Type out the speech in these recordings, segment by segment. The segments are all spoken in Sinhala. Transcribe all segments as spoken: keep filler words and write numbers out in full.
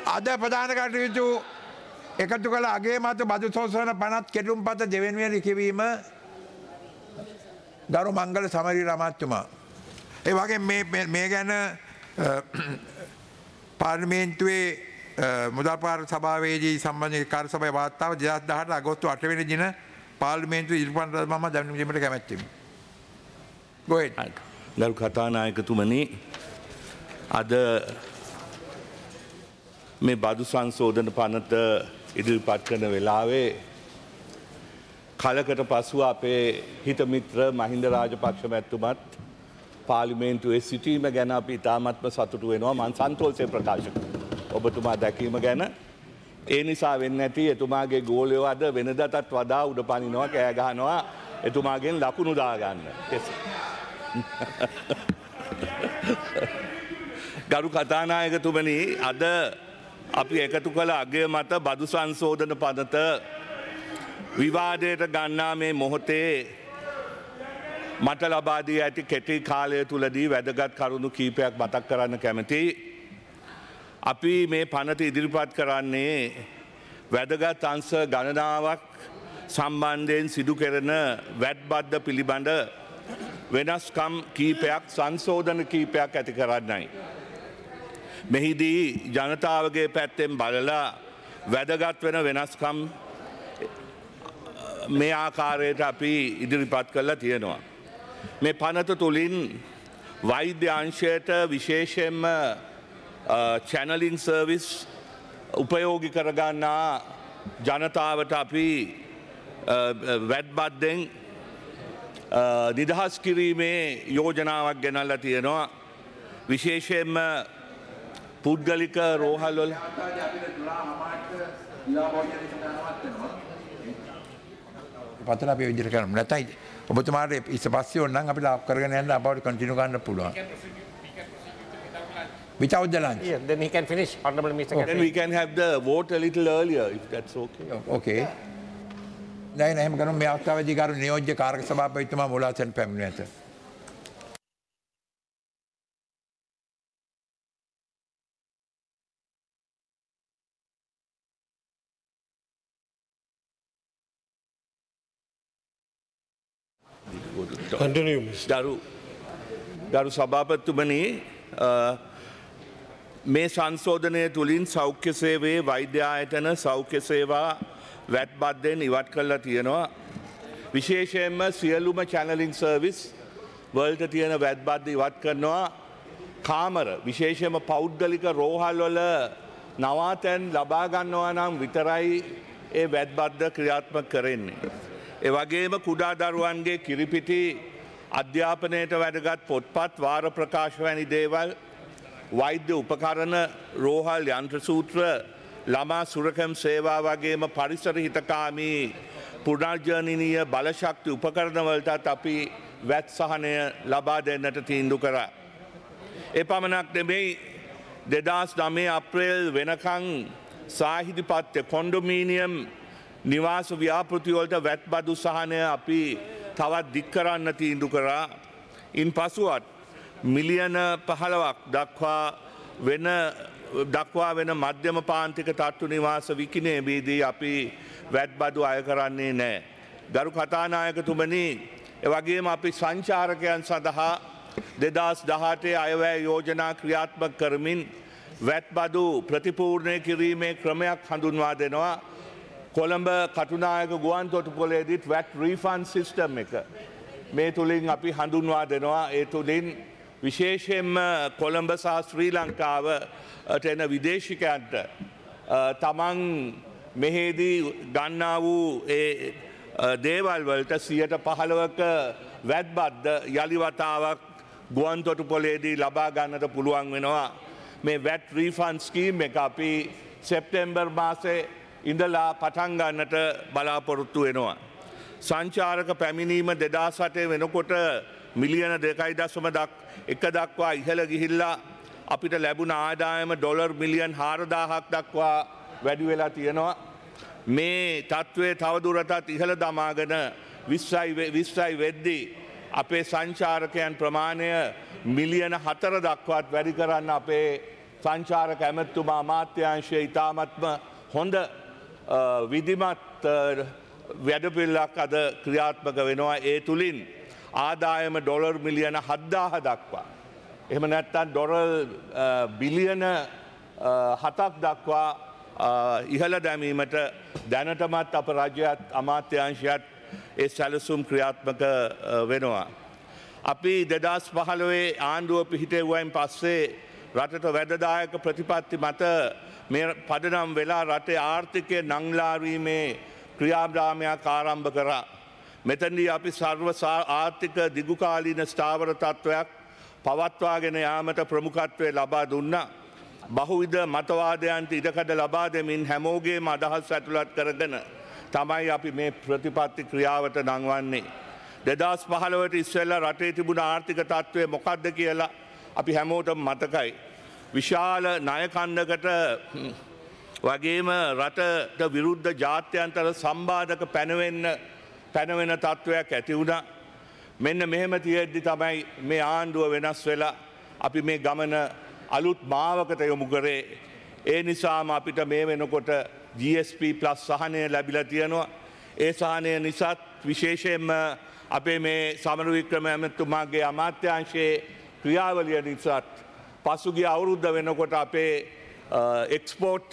අද ප්‍රධාන කටයුතු එකතු කළ අගේ මත බදු සෝසන පනත් කෙටුම් පත දෙවෙනුවෙන් කිවීම ගරු මංගල සමරී රමත්තුමා. ඒ වගේ මේ ගැන පාර්ලිමේන්තුවේ මුදල් පාර සභාවේදී සම්බන්ධ කාර්ය සභාවේ වාර්තාව දෙදහස් දහඅට අගෝස්තු අටවෙනි දින පාර්ලිමේන්තුවේ ඉදිරිපත් මම දැනුම් දීමට කැමැත්තෙමි. Go ahead. ගරු කතානායකතුමනි, අද මේ බදු සංශෝධන පනත ඉදිරිපත් කරන වෙලාවේ කලකට පසුව අපේ හිත මිත්‍ර මහින්ද රාජපක්ෂ මැතිතුමත් පාර්ලිමේන්තුවේ සිටීම ගැන අපි ඉතාමත්ම සතුටු වෙනවා. මම සන්තෝෂයෙන් ප්‍රකාශ කරනවා ඔබතුමා දැකීම ගැන. ඒ නිසා වෙන්නේ නැති එතුමාගේ ගෝලයෝ අද වෙනදටත් වඩා උඩ පනිනවා, කෑ ගහනවා එතුමාගෙන් ලකුණු දාගන්න. ගරු කතානායකතුමනි, අද අපි එකතු කළ අගය මත බදු සංශෝධන පනත විවාදයට ගන්නා මේ මොහොතේ මට ලබා දී ඇති කෙටි කාලය තුලදී වැදගත් කරුණු කීපයක් මතක් කරන්න කැමතියි. අපි මේ පනත ඉදිරිපත් කරන්නේ වැදගත් අංශ ගණනාවක් සම්බන්ධයෙන් සිදු කෙරෙන වැට් බද්ද පිළිබඳ වෙනස්කම් කීපයක්, සංශෝධන කීපයක් ඇති කරන්නයි. මෙහිදී ජනතාවගේ පැත්තෙන් බලලා වැදගත් වෙන වෙනස්කම් මේ ආකාරයට අපි ඉදිරිපත් කරලා තියෙනවා. මේ පනත තුළින් වෛද්‍ය අංශයට විශේෂයෙන්ම චැනලින් සර්විස් උපයෝගී කරගන්නා ජනතාවට අපි වැට් බද්දෙන් නිදහස් කිරීමේ යෝජනාවක් ගෙනල්ලා තියෙනවා. විශේෂයෙන්ම පුද්ගලික රෝහල්වල පතර අපි විදිහට කරමු. නැත්නම් ඔබතුමාට ඉස්ස පස්සේ ඕනනම් අපිට ආප් කරගෙන යන්න අපවට කන්ටිනියු කරන්න පුළුවන්. Without the lunch. Yeah, then he can finish. Honorable Mister Then we can have the vote a little earlier if that's okay. Okay. නෑ නෑ එහෙම කරමු. මේ අවස්ථාවේදී ගරු නියෝජ්‍ය කාර්ක සභාපතිතුමා මුලාසෙන් පැමිණ ඇත. Continue. ගරු ගරු සභාපතිතුමනි, මේ සංශෝධනය තුළින් සෞඛ්‍ය සේවයේ වෛද්‍ය ආයතන සෞඛ්‍ය සේවා වැට් බද්දෙන් ඉවත් කරලා තියෙනවා. විශේෂයෙන්ම සියලුම චැනලින් සර්විස් වලට තියෙන වැට් බද්ද ඉවත් කරනවා. කාමර විශේෂයෙන්ම පෞද්ගලික රෝහල් වල නවාතැන් ලබා ගන්නවා නම් විතරයි ඒ වැට් බද්ද ක්‍රියාත්මක කරන්නේ. ඒ වගේම කුඩා දරුවන්ගේ කිරිපිටි, අධ්‍යාපනයට වැදගත් පොත්පත්, වාර ප්‍රකාශ වැනි දේවල්, වෛද්‍ය උපකරණ, රෝහල් යන්ත්‍ර සූත්‍ර, ළමා සුරකම් සේවා වගේම පරිසර හිතකාමී පුනර්ජනනීය බලශක්ති උපකරණ වලටත් අපි වැට් සහනය ලබා දෙන්නට තීන්දුව කරා. ඒ පමණක් නෙමෙයි, දෙදහස් නවය අප්‍රේල් වෙනකන් සාහිතිපත්‍ය කොන්ඩොමීනියම් නිවාස ව්‍යාපෘති වලට වැට් බදු සහනය අපි තවත් දික් කරන්න තීන්දුව කරා. ඉන් පසුවත් මිලියන පහළොවක් දක්වා වෙන දක්වා වෙන මධ්‍යම පාන්තික තට්ටු නිවාස විකිණීමේදී අපි වැට් බදු අය කරන්නේ නැහැ. ගරු කතානායකතුමනි, එවැගේම අපි සංචාරකයන් සඳහා දෙදහස් දහඅටේ අයවැය යෝජනා ක්‍රියාත්මක කරමින් වැට් බදු ප්‍රතිපූර්ණය කිරීමේ ක්‍රමයක් හඳුන්වා දෙනවා. කොළඹ කටුනායක ගුවන් තොටුපොළේදීත් වැට් රීෆන්ඩ් සිස්ටම් එක මේ තුලින් අපි හඳුන්වා දෙනවා. ඒ තුලින් විශේෂයෙන්ම කොළඹ සහ ශ්‍රී ලංකාවට එන විදේශිකයන්ට තමන් මෙහිදී ගන්නා වූ ඒ දේවල් වලට සියයට පහළොවක වැට් බද්ද යලි වතාවක් ගුවන් තොටුපොළේදී ලබා ගන්නට පුළුවන් වෙනවා. මේ වැට් රීෆන්ඩ් ස්කීම් එක අපි සෙප්තැම්බර් මාසේ ඉඳලා පටන් ගන්නට බලාපොරොත්තු වෙනවා. සංචාරක පැමිණීම දෙදහස් අටේ වෙනකොට මිලියන දෙකයි දශම එක දක්වා ඉහළ ගිහිල්ලා අපිට ලැබුණ ආදායම ඩොලර් මිලියන් හාරදාහක් දක්වා වැඩි වෙලා තියෙනවා. මේ තත්ත්වය තවදුරටත් ඉහළ දමාගෙන විස්සයි වෙද්දී අපේ සංචාරකයන් ප්‍රමාණය මිලියන හතර දක්වාත් වැඩි කරන්න අපේ සංචාරක ඇමැත්තුමා අමාත්‍යාංශය ඉතාමත්ම හොඳ විධිමත් වැඩපිළිවෙලක් අද ක්‍රියාත්මක වෙනවා. ඒ තුලින් ආදායම ඩොලර් මිලියන හත්දාහ දක්වා. එහෙම නැත්නම් ඩොලර් බිලියන හතක් දක්වා ඉහළ දැමීමට දැනටමත් අප රජයත් අමාත්‍යාංශයත් ඒ සැලසුම් ක්‍රියාත්මක වෙනවා. අපි දෙදස් පහළොවේ ආණ්ඩුව පිහිටෙව්වයින් පස්සේ රටට වැඩදායක ප්‍රතිපත්ති මත මේ පදනම් වෙලා රටේ ආර්ථිකය නංලාරීමේ ක්‍රියාදාමයක් ආරම්භ කරා. මෙතනදී අපි සර්ව ආර්ථික දිගුකාලීන ස්ථාවර තත්ත්වයක් පවත්වාගෙන යාමට ප්‍රමුඛත්වය ලබා දුන්නා. බහුවිධ මතවාදයන්ට ඉඩකඩ ලබා දෙමින් හැමෝගේම අදහස් ඇතුළත් කරගෙන තමයි අපි මේ ප්‍රතිපත්ති ක්‍රියාවට නංවන්නේ. දෙදස් පහළොවට ඉස්සෙල්ලා රටේ තිබුණ ආර්ථික තත්ත්වය මොකක්ද කියලා අපි හැමෝටම මතකයි. විශාල ණයකණ්ඩකට වගේම රටට විරුද්ධ ජාත්‍යන්තර සම්බාධක පැනවෙන්න පැනවෙන තත්ත්වයක් ඇති වුණා. මෙන්න මෙහෙම තියෙද්දි තමයි මේ ආණ්ඩුව වෙනස් වෙලා අපි මේ ගමන අලුත් මාවකට යොමු කරේ. ඒ නිසාම අපිට මේ වෙනකොට ජී එස් පී ප්ලස් සහනය ලැබිලා තියෙනවා. ඒ සහනය නිසාත් විශේෂයෙන්ම අපේ මේ සමරු වික්‍රම ඇමතුමාගේ අමාත්‍යාංශයේ ක්‍රියාවලිය නිසාත් පසුගිය අවුරුද්ද වෙනකොට අපේ එක්ස්පෝර්ට්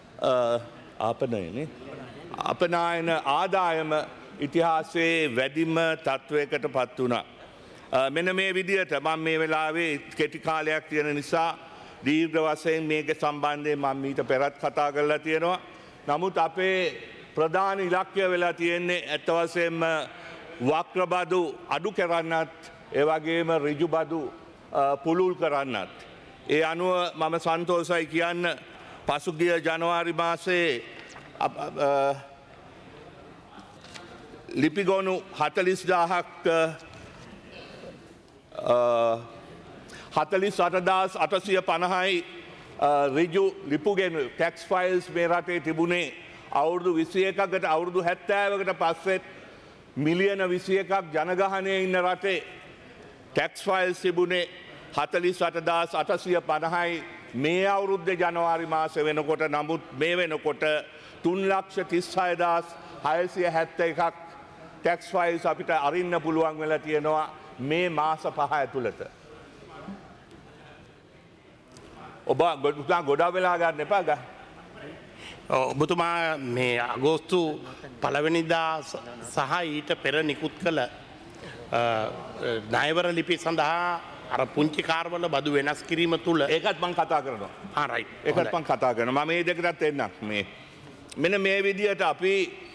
ආපනයනේ අපනායන ආදායම ඉතිහාසයේ වැඩිම තත්ත්වයකට පත් වුණා. මෙන්න මේ විදිහට මම මේ වෙලාවේ කෙටි කාලයක් තියෙන නිසා දීර්ඝ වශයෙන් මේක සම්බන්ධයෙන් මම ඊට පෙරත් කතා කරලා තියෙනවා. නමුත් අපේ ප්‍රධාන ඉලක්කය වෙලා තියෙන්නේ ඇත්ත වශයෙන්ම වක්‍රබදු අඩු කරන්නත් ඒ වගේම ඍජු බදු පුළුල් කරන්නත්. ඒ අනුව මම සන්තෝෂයි කියන්න පසුගිය ජනවාරි මාසයේ ලිපිගොනු හතලිස් දාහක් හතලිස් අටදාස් අටසිය පණහයි ඍජු ලිපුගෙන ටැක්ස් ෆයිල්ස් මේ රටේ තිබුණේ අවුරුදු විසි එකකට අවුරුදු හැත්තෑවකට පස්සෙත් මිලියන විසි එකක් ජනගහනය ඉන්න රටේ ටැක්ස් ෆයිල්ස් තිබුණේ හතලිස් අටදාස් අටසිය පණහයි මේ අවුරුද්ධ ජනවාරි මාස වෙනකොට. නමුත් මේ වෙනකොට තුන් ලක්ෂ තිස් හයදාස් හයසිය හැත්ත එකක් ටැක්ස් ෆයිල්ස් අපිට අරින්න පුළුවන් වෙලා තියෙනවා මේ මාස පහ ඇතුළත. ඔබ ගොඩා ගොඩා වෙලා ගන්න එපා ගන්න. ඔබතුමා මේ අගෝස්තු පළවෙනිදා සහ ඊට පෙර නිකුත් කළ ණයවර ලිපි සඳහා අර පුංචි කාර්වල බදු වෙනස් කිරීම තුළ ඒකත් මං කතා කරනවා. ආ රයිට්. ඒකත් මං කතා කරනවා. මම මේ දෙකටත් එන්නම්. මේ මෙන්න මේ විදිහට අපි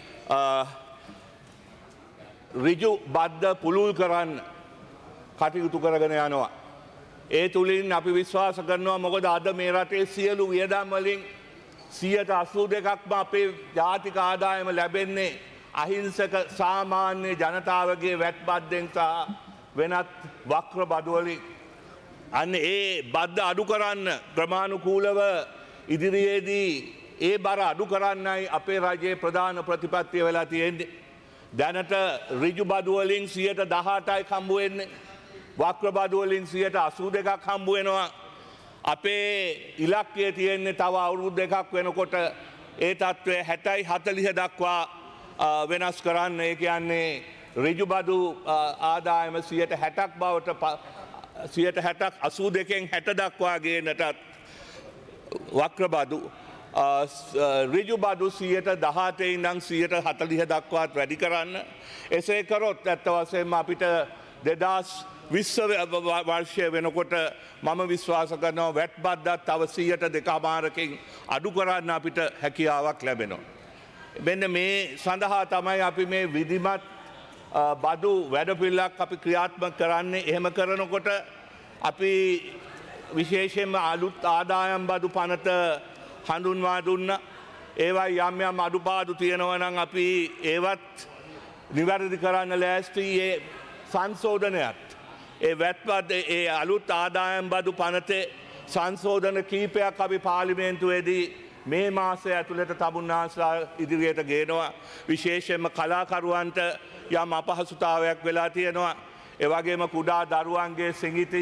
ඍජු බද්ද පුළුල් කරන්න කටයුතු කරගෙන යනවා. ඒ තුලින් අපි විශ්වාස කරනවා මොකද අද මේ රටේ සියලු වියදම් වලින් සියයට අසූ දෙකක්ම අපේ ජාතික ආදායම ලැබෙන්නේ අහිංසක සාමාන්‍ය ජනතාවගේ වැට් බද්දෙන් සහ වෙනත් වක්‍ර බදු වලින්. අන්න ඒ බද්ද අඩු කරන්න ක්‍රමානුකූලව ඉදිරියේදී ඒ බර අඩු කරන්නයි අපේ රජයේ ප්‍රධාන ප්‍රතිපත්තිය වෙලා තියෙන්නේ. දැනට ඍජු බදු වලින් සියයට දහඅටයි හම්බ වෙන්නේ. වක්‍ර බදු වලින් සියයට අසූ දෙකක් හම්බ වෙනවා. අපේ ඉලක්කය තියෙන්නේ තව අවුරුදු දෙකක් වෙනකොට ඒ තත්ත්වය හැටයි හතලිහ දක්වා වෙනස් කරන්න. ඒ කියන්නේ ඍජු බදු ආදායම සියයට හැටක් බවට සියයට හැටක් අසූ දෙකෙන් හැට දක්වා ගේනටත් වක්‍ර බදු ඍජු බදු සියයට දහඅටේ ඉඳන් සියයට හතලිහ දක්වාත් වැඩි කරන්න. එසේ කරොත් ඇත්ත වශයෙන්ම අපිට දෙදස් විස්ස වර්ෂය වෙනකොට මම විශ්වාස කරනවා වැට් බද්දත් තව සියයට දෙකමාරකින් අඩු කරන්න අපිට හැකියාවක් ලැබෙනවා. මෙන්න මේ සඳහා තමයි අපි මේ විධිමත් බදු වැඩපිළිවෙලක් අපි ක්‍රියාත්මක කරන්නේ. එහෙම කරනකොට අපි විශේෂයෙන්ම අලුත් ආදායම් බදු පනත හඳුන්වා දුන්න. ඒවා යම් යම් අඩුපාඩු තියෙනවා නම් අපි ඒවත් නිවැරදි කරන්න ලෑස්ති. ඒ සංශෝධනයත් ඒ වැට්පත් ඒ අලුත් ආදායම් බදු පනතේ සංශෝධන කීපයක් අපි පාර්ලිමේන්තුවේදී මේ මාසය ඇතුළත තමුන්නාන්සලා ඉදිරියට ගේනවා. විශේෂයෙන්ම කලාකරුවන්ට යම් අපහසුතාවයක් වෙලා තියෙනවා. එවගේම කුඩා දරුවන්ගේ සිඟිති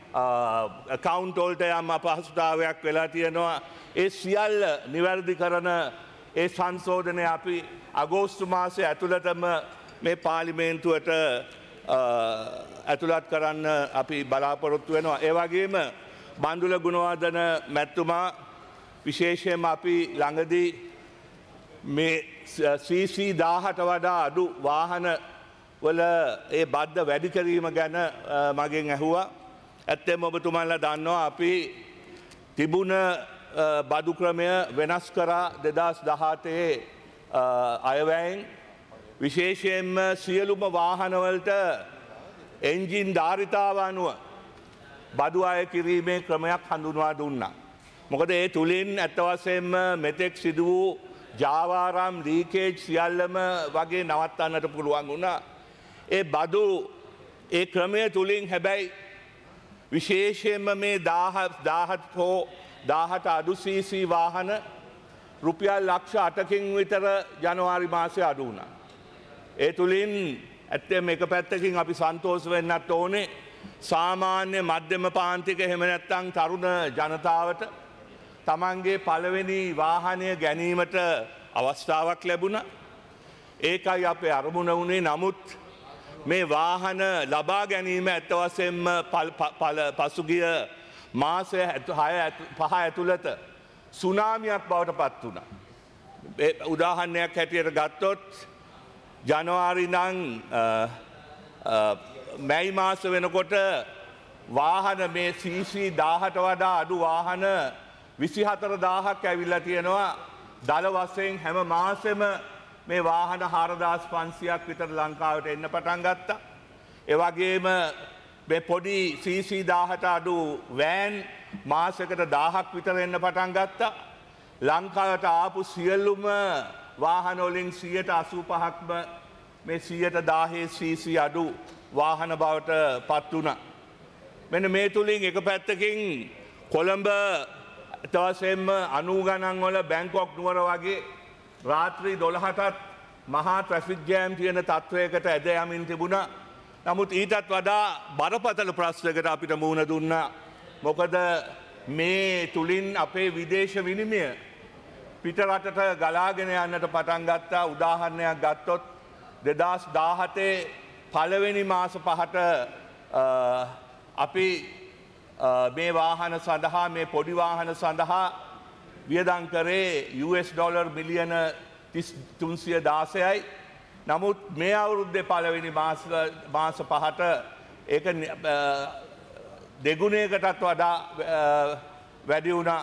කවුන්ටෝල්ට යම් අපහසුතාවයක් වෙලා තියෙනවා. ඒ සියල්ල නිවැරදි කරන ඒ සංශෝධනය අපි අගෝස්තු මාසය ඇතුළතම මේ පාලිමේන්තුවට ඇතුළත් කරන්න අපි බලාපොරොත්තු වෙනවා. ඒ වගේම බණ්ඩුල ගුණවර්ධන මැතිතුමා විශේෂයෙන්ම අපි ළඟදී මේ සීසී දාහට වඩා අඩු වාහන වල ඒ බද්ධ වැඩි කිරීම ගැන මගෙන් ඇහුවා. ඇත්තෙම ඔබතුමන්ලා දන්නවා අපි තිබුණ බදු ක්‍රමය වෙනස් කරා දෙදස් දහටේ අයවැයෙන් විශේෂයෙන්ම සියලුම වාහනවලට එන්ජින් ධාරිතාව අනුව බදු අය කිරීමේ ක්‍රමයක් හඳුන්වා දුන්නා. මොකද ඒ තුළින් ඇත්තවසයෙන්ම මෙතෙක් සිදු වූ ජාවාරම් ලීකේජ් සියල්ලම වගේ නවත්තන්නට පුළුවන් වුණා. ඒ බදු ඒ ක්‍රමය තුළින් හැබැයි විශේෂයෙන්ම මේ දාහත් හෝ දාහට අඩු සීසී වාහන රුපියල් ලක්ෂ අටකින් විතර ජනවාරි මාසය අඩු වුණා. ඒ තුළින් ඇත්තෙම එක පැත්තකින් අපි සන්තෝෂ වෙන්නත් ඕනේ සාමාන්‍ය මධ්‍යම පාන්තික එහෙම නැත්නම් තරුණ ජනතාවට තමන්ගේ පළවෙනි වාහනය ගැනීමට අවස්ථාවක් ලැබුණා. ඒකයි අපේ අරමුණ වුණේ. නමුත් මේ වාහන ලබා ගැනීම ඇත්ත වශයෙන්ම පසුගිය මාසය පහ ඇතුළත සුනාමියක් බවට පත් වුණා. උදාහරණයක් හැටියට ගත්තොත් ජනවාරි නම් මැයි මාස වෙනකොට වාහන මේ සීසී දාහට වඩා අඩු වාහන විසිහතර දාහක් ඇවිල්ලා තියෙනවා. දල වශයෙන් හැම මාසෙම මේ වාහන හාරදාස් පන්සියක් විතර ලංකාවට එන්න පටන් ගත්තා. ඒ වගේම මේ පොඩි සීසී දාහට අඩු වෑන් මාසයකට දාහක් විතර එන්න පටන් ගත්තා. ලංකාවට ආපු සියලුම වාහන වලින් සියයට අසූ පහක්ම මේ සියයට දාහේ සීසී අඩු වාහන බවට පත් වුණා. මෙන්න මේ තුලින් එක පැත්තකින් කොළඹ තවසෙම අනූ ගණන් වල බැංකොක් නුවර වගේ රාත්‍රී දොළහටත් මහා ට්‍රැෆික් ජෑම් තියෙන තත්ත්වයකට ඇද යමින් තිබුණා. නමුත් ඊටත් වඩා බරපතල ප්‍රශ්නයකට අපිට මුහුණ දුන්නා. මොකද මේ තුලින් අපේ විදේශ විනිමය පිටරටට ගලාගෙන යන්නට පටන් ගත්තා. උදාහරණයක් ගත්තොත් දෙදස් දාහතේ පළවෙනි මාස පහට අපි මේ වාහන සඳහා මේ පොඩි වාහන සඳහා වියදම් කරේ යූ එස් ඩොලර් මිලියන තුන්සිය දාසයයි. නමුත් මේ අවුරුද්දේ පළවෙනි මාස පහට ඒක දෙගුණයකටත් වඩා වැඩි වුණා.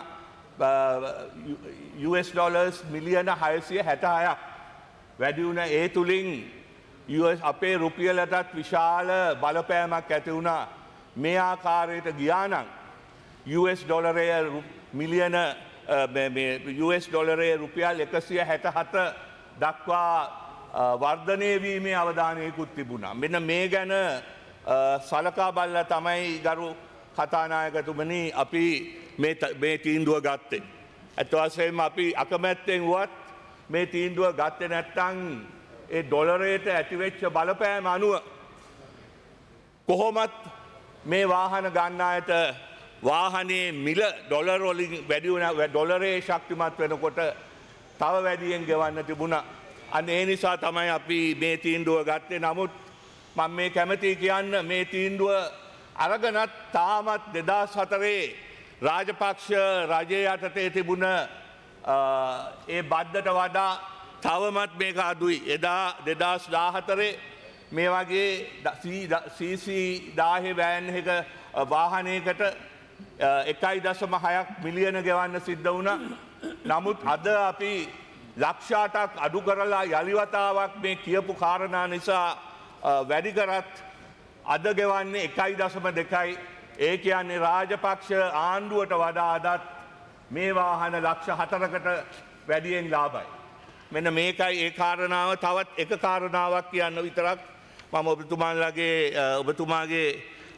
යූ එස් ඩොලර්ස් මිලියන හයසිය හැටහයක් වැඩි වුණ. ඒ තුලින් අපේ රුපියලටත් විශාල බලපෑමක් ඇති වුණා. මේ ආකාරයට ගියා නම් යූ එස් ඩොලරය මිලියන යූ එස් ඩොලරයේ රුපියල් එකසිය හැටහත දක්වා වර්ධනය වීමේ අවධානයකුත් තිබුණා. මෙන්න මේ ගැන සලකා බලලා තමයි ගරු කතානායකතුමනි අපි මේ තීන්දුව ගත්තේ. ඇත්ත වශයෙන්ම අපි අකමැත්තෙන් වුවත් මේ තීන්දුව ගත්තේ නැත්නම් ඒ ඩොලරයට ඇතිවෙච්ච බලපෑම අනුව කොහොමත් මේ වාහන ගන්න අයට වාහනේ මිල ඩොලර් වලින් වැඩි වුණා. ඩොලරේ ශක්තිමත් වෙනකොට තව වැඩියෙන් ගෙවන්න තිබුණා. අන්න ඒ නිසා තමයි අපි මේ තීන්දුව ගත්තේ. නමුත් මම මේ කැමැති කියන්න මේ තීන්දුව අරගෙනත් තාමත් දෙදස් හතරේ රාජපක්ෂ රජය යටතේ තිබුණ ඒ බද්දට වඩා තවමත් මේක අඩුයි. එදා දෙදස් දාහතරේ මේ වගේ සීසී දාහේ වෑන් එක වාහනයකට එකයි දශම හයක් මිලියන ගෙවන්න සිද්ධ වුණා. නමුත් අද අපි ලක්ෂාටක් අඩු කරලා යළිවතාවක් මේ කියපු කාරණා නිසා වැඩි කරත් අද ගෙවන්නේ එකයි දශම දෙකයි. ඒ කියන්නේ රාජපක්ෂ ආණ්ඩුවට වඩා අදත් මේ වාහන ලක්ෂ හතරකට වැඩියෙන් ලාභයි. මෙන්න මේකයි ඒ කාරණාව. තවත් එක කාරණාවක් කියන්න විතරක් මම ඔබතුමාලගේ ඔබතුමාගේ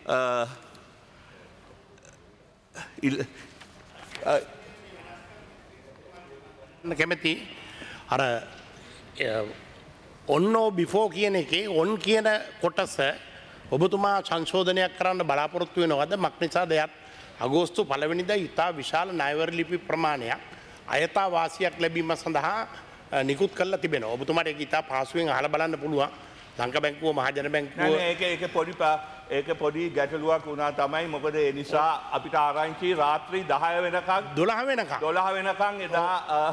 කැමති අර ඔන්නෝ බිෆෝ කියන එකේ ඔන් කියන කොටස ඔබතුමා සංශෝධනයක් කරන්න බලාපොරොත්තු වෙනවද මක් නිසා දෙයක් අගෝස්තු පළවෙනිදා ඉතා විශාල ණයවර ලිපි ප්‍රමාණයක් අයථා වාසියක් ලැබීම සඳහා නිකුත් කරලා තිබෙනවා. ඔබතුමාට ඒක ඉතා පහසුවෙන් අහලා බලන්න පුළුවන්. ලංකා බැංකුව මහජන බැංකුව ඒක ඒක පොඩි ඒක පොඩි ගැටලුවක් වුණා තමයි. මොකද ඒ නිසා අපිට ආරංචි රාත්‍රී දහය වෙනකන් දොළහ වෙනකන් දොළහ වෙනකන් එදා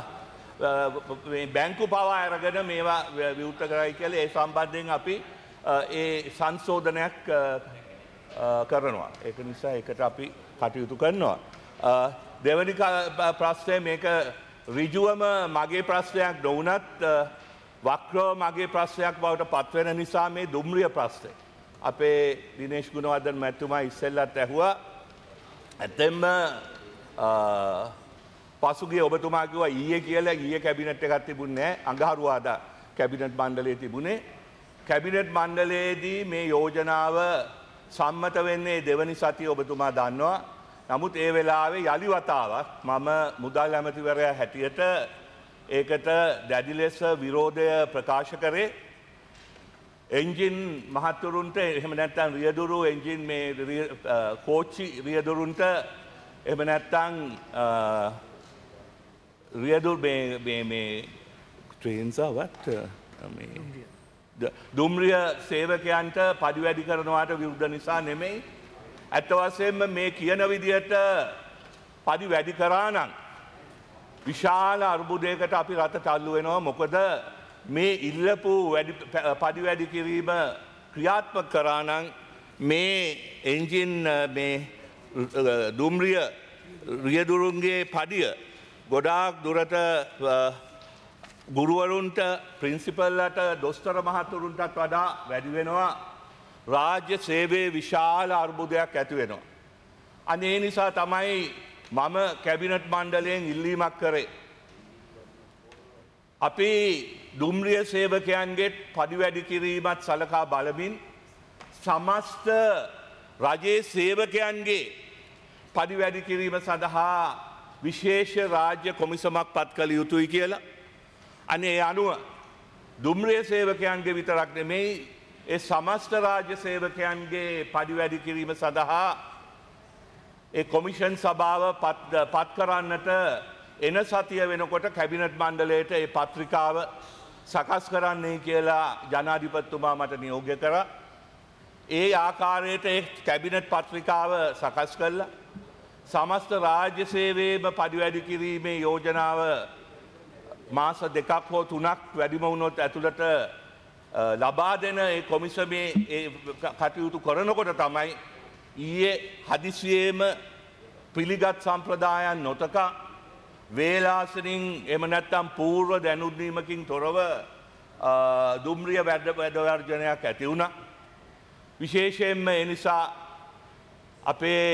බැංකු පවා අරගෙන මේවා විවෘත කරයි කියලා ඒ සම්බන්ධයෙන් අපි ඒ සංශෝධනයක් කරනවා. ඒක නිසා ඒකට අපි කටයුතු කරනවා. දෙවැනි ප්‍රශ්නය මේක ඍජුවම මගේ ප්‍රශ්නයක් නොවුනත් වක්‍රව මගේ ප්‍රශ්නයක් බවට පත්වෙන නිසා මේ දුම්රිය ප්‍රශ්නය. අපේ දිනේෂ් ගුණවර්ධන මැතිතුමා ඉස්සෙල්ලත් ඇහුවා. ඇත්තෙන්ම පසුගිය ඔබතුමා කිව්වා ඊයේ කියලා ඊයේ කැබිනට් එකක් තිබුණේ නැහැ. අඟහරුවාදා කැබිනට් මණ්ඩලයේ තිබුණේ. කැබිනට් මණ්ඩලයේදී මේ යෝජනාව සම්මත වෙන්නේ දෙවනි සතිය ඔබතුමා දන්නවා. නමුත් ඒ වෙලාවේ යලි වතාවක් මම මුදල් ඇමතිවරයා හැටියට ඒකට දැඩි ලෙස විරෝධය ප්‍රකාශ කරේ. එන්ජින් මහත්තුරුන්ට එහෙම නැත්නම් රියදුරු එන්ජින් මේ කෝච්චි රියදුරුන්ට එහෙම නැත්නම් රියදුරු මේ මේ ට්‍රේන්ස් ආවත් මේ දුම්රිය සේවකයන්ට පඩි වැඩි කරනවාට විරුද්ධ නිසා නෙමෙයි. ඇත්ත වශයෙන්ම මේ කියන විදියට පඩි වැඩි කරා නම් විශාල අර්බුදයකට අපි රට තල්ලු වෙනවා. මොකද මේ ඉල්ලපු පඩි වැඩි කිරීම ක්‍රියාත්මක කරා නම් මේ එන්ජින් මේ දුම්රිය රියදුරුන්ගේ පඩිය ගොඩාක් දුරට ගුරුවරුන්ට ප්‍රින්සිපල්ලට දොස්තර මහතුරුන්ටත් වඩා වැඩි වෙනවා. රාජ්‍ය සේවයේ විශාල අර්බුදයක් ඇති වෙනවා. අනේ නිසා තමයි මම කැබිනට් මණ්ඩලයෙන් ඉල්ලීමක් කරේ. අපි දුම්රිය සේවකයන්ගේ පඩි වැඩි කිරීමත් සලකා බලමින් සමස්ත රජයේ සේවකයන්ගේ පඩි වැඩි කිරීම සඳහා විශේෂ රාජ්‍ය කොමිසමක් පත් කළ යුතුයි කියලා. අනේ අනුව දුම්රිය සේවකයන්ගේ විතරක් නෙමෙයි ඒ සමස්ත රාජ්‍ය සේවකයන්ගේ පඩි වැඩි කිරීම සඳහා ඒ කොමිෂන් සභාව පත් කරන්නට එන සතිය වෙනකොට කැබිනට් මණ්ඩලයට ඒ පත්‍රිකාව සකස් කරන්නේ කියලා ජනාධිපතිතුමා මට නියෝගය කරා. ඒ ආකාරයට ඒ කැබිනට් පත්‍රිකාව සකස් කළා. සමස්ත රාජ්‍ය සේවයේම පඩි වැඩි කිරීමේ යෝජනාව මාස දෙකක් හෝ තුනක් වැඩිම වුණොත් ඇතුළට ලබා දෙන ඒ කොමිසමේ කටයුතු කරනකොට තමයි ඊයේ හදිසියේම පිළිගත් සම්ප්‍රදායන් නොතකා වේලාසනින් එම නැත්තම් පූර්ව දැනුම්දීමකින් තොරව දුම්රිය වැඩ වැඩවර්ජනයක් ඇති වුණා. විශේෂයෙන්ම ඒ නිසා අපේ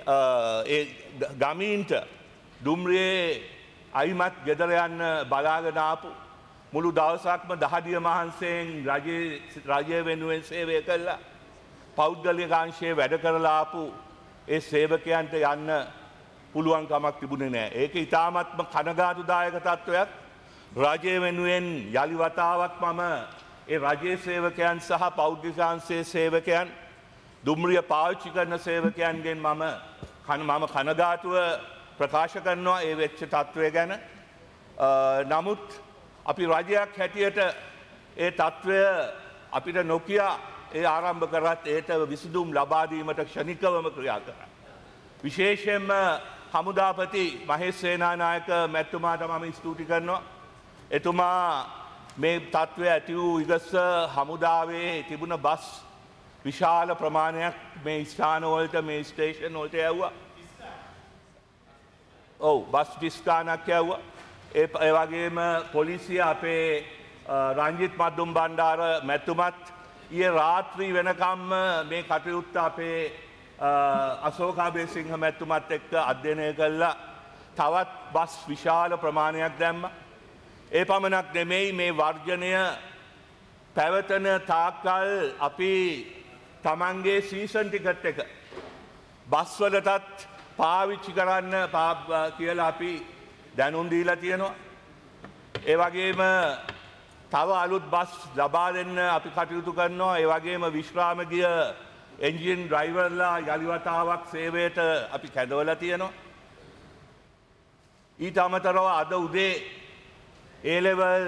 ගමීන්ට දුම්රියේ අයිමත් ගෙදර යන්න බලාගෙන ආපු මුළු දවසක්ම දහඩිය මහන්සයෙන් රජය වෙනුවෙන් සේවය කළා. පෞද්ගලික අංශයේ වැඩ කරලා ආපු ඒ සේවකයන්ට යන්න පුළුවන් කමක් තිබුණේ නැහැ. ඒක ඊටාත්ම කනගාටුදායක තත්වයක්. රජය වෙනුවෙන් යලි වතාවක් මම ඒ රජයේ සේවකයන් සහ පෞද්ගලික අංශයේ සේවකයන් දුම්රිය පාවිච්චි කරන සේවකයන්ගෙන් මම කන මම කනගාටුව ප්‍රකාශ කරනවා ඒ වෙච්ච තත්වය ගැන. නමුත් අපි රජයක් හැටියට ඒ තත්ත්වය අපිට නොකිය ඒ ආරම්භ කරත් ඒට විසඳුම් ලබා දීමට ක්ෂණිකවම ක්‍රියා කරා. විශේෂයෙන්ම හමුදාපති මහේෂ් සේනානායක මැතිතුමාට මම ස්තුති කරනවා. එතුමා මේ තත්ත්වය ඇති වූ ඉගස්ස හමුදාවේ තිබුණ බස් විශාල ප්‍රමාණයක් මේ ස්ථානවලට මේ ස්ටේෂන් වලට යවුවා. ඔව් බස් ඩිස්කානක් යවුවා. ඒ වගේම පොලිසිය අපේ රංජිත් මද්දුම් බණ්ඩාර මැතිතුමත් ඊයේ රාත්‍රී වෙනකම්ම මේ කටයුත්ත අපේ අශෝකාබේසිංහ මැතිතුමත් එක්ක අධ්‍යයනය කළා. තවත් බස් විශාල ප්‍රමාණයක් දැම්ම. ඒ පමණක් නෙමෙයි මේ වර්ජනය පැවතන තාක්කල් අපි තමන්ගේ සීසන් ටිකට් එක බස්වලටත් පාවිච්චි කරන්න කියලා අපි දැනුම් දීලා තියෙනවා. ඒ වගේම තව අලුත් බස් ලබා දෙන්න අපි කටයුතු කරනවා. ඒ වගේම විශ්‍රාම ගිය එන්ජින් ඩ්‍රයිවර්ලා යලිවතාවක් සේවයට අපි කැඳවලා තියෙනවා. ඊට අමතරව අද උදේ ඒ ලෙවල්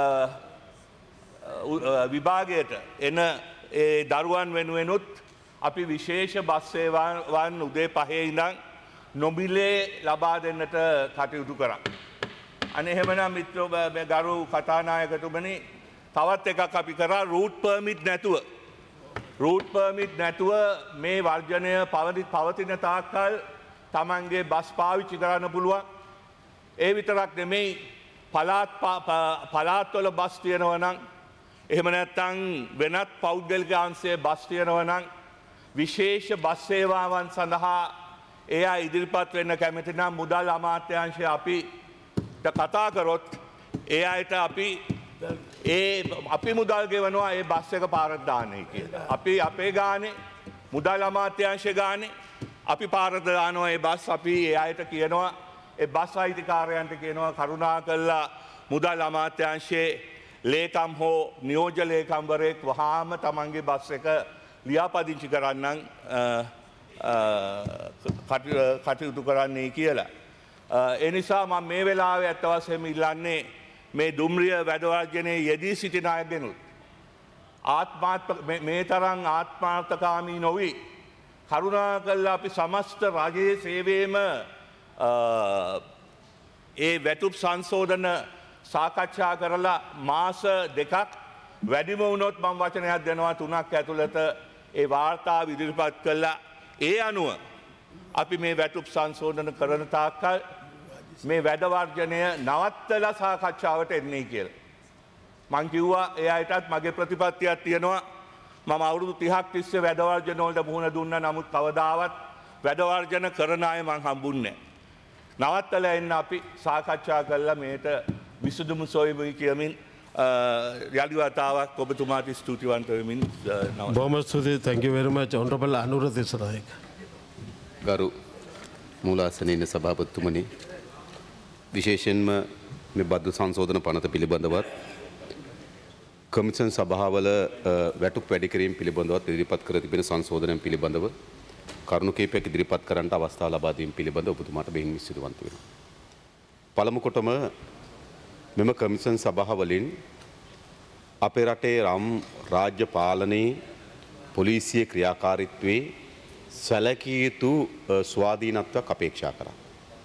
විභාගයට එන ඒ දරුවන් වෙනුවෙනුත් අපි විශේෂ බස් සේවාවන් උදේ පහේ ඉඳන් නොමිලේ ලබා දෙන්නට කටයුතු කරා. අනේ එහෙමනම් මිත්‍රෝ මේ ගරු කතානායකතුමනි තවත් එකක් අපි කරා රූට් පර්මිට් නැතුව රූට් පර්මිට් නැතුව මේ වර්ජනය පවතින තාක්කල් තමන්ගේ බස් පාවිච්චි කරන්න පුළුවන්. ඒ විතරක් නෙමෙයි පළාත් පළාත්වල බස් තියෙනවා නම් එහෙම නැත්නම් වෙනත් පෞද්ගලික අංශයේ බස් තියෙනවා නම් විශේෂ බස් සේවාවන් සඳහා ඒ අය ඉදිරිපත් වෙන්න කැමති නම් මුදල් අමාත්‍යාංශය අපි කතා කරොත් ඒ අයට අපි ඒ අපි මුදල් ගෙවනවා ඒ බස් එක පාරට දාන්නේ කියලා. අපි අපේ ගානේ මුදල් අමාත්‍යාංශය ගානේ අපි පාරට දානවා ඒ බස් අපි ඒ අයට කියනවා ඒ බස් අයිතිකාරයන්ට කියනවා කරුණා කළා මුදල් අමාත්‍යාංශයේ ලේකම් හෝ නියෝජ්‍ය ලේකම්වරයෙක් වහාම තමන්ගේ බස් එක ලියාපදිංචි කරන්නම් කටයුතු කරන්නේ කියලා. ඒ නිසා මම මේ වෙලාවේ ඇත්ත වශයෙන්ම ඉල්ලන්නේ මේ දුම්රිය වැඩවර්ජනයේ යෙදී සිටින අයගෙනුත් ආත්මාර්ථ මේ තරම් ආත්මාර්ථකාමී නොවි කරුණාකරලා අපි සමස්ත රජයේ සේවයේම ඒ වැටුප් සංශෝධන සාකච්ඡා කරලා මාස දෙකක් වැඩිම වුණොත් මම වචනයක් දෙනවා තුනක් ඇතුළත ඒ වාර්තාව ඉදිරිපත් කළා. ඒ අනුව අපි මේ වැටුප් සංශෝධන කරන තාක්කල් මේ වැඩවර්ජනය නවත්තලා සාකච්ඡාවට එන්නේ කියලා. මං කිව්වා ඒ අයටත් මගේ ප්‍රතිපත්තියක් තියෙනවා. මම අවුරුදු තිහක් තිස්සේ වැඩවර්ජන වලට මුහුණ දුන්නා. නමුත් කවදාවත් වැඩවර්ජන කරන අය මං හම්බුන්නේ නැහැ. නවත්තලා එන්න අපි සාකච්ඡා කළා මේට විසඳුම සොයමුයි කියමින් යලි වතාවක් ඔබතුමාට ස්තුතිවන්ත වෙමින් නවත්වනවා. බොහොම ස්තුතියි. thank you very much honorable Anura Dissanayake. ගරු මූලාසනයේ ඉන්න සභාපතිතුමනි විශේෂයෙන්ම මේ බද්දු සංශෝධන පනත පිළිබඳවත් කමිෂන් සභාවල වැටුප් වැඩි කිරීම පිළිබඳවත් ඉදිරිපත් කර තිබෙන සංශෝධනයන් පිළිබඳව කරුණු කීපයක් ඉදිරිපත් කරන්නට අවස්ථාව ලබා දීම පිළිබඳව ඔබතුමාට බෙහෙවින් විශ්වාසවන්ත වෙනවා. පළමු කොටම මෙම කමිෂන් සභාවලින් අපේ රටේ රම් රාජ්‍ය පාලනයේ පොලිසිය ක්‍රියාකාරීත්වයේ සැලකිය යුතු ස්වාධීනත්වයක් අපේක්ෂා කරා.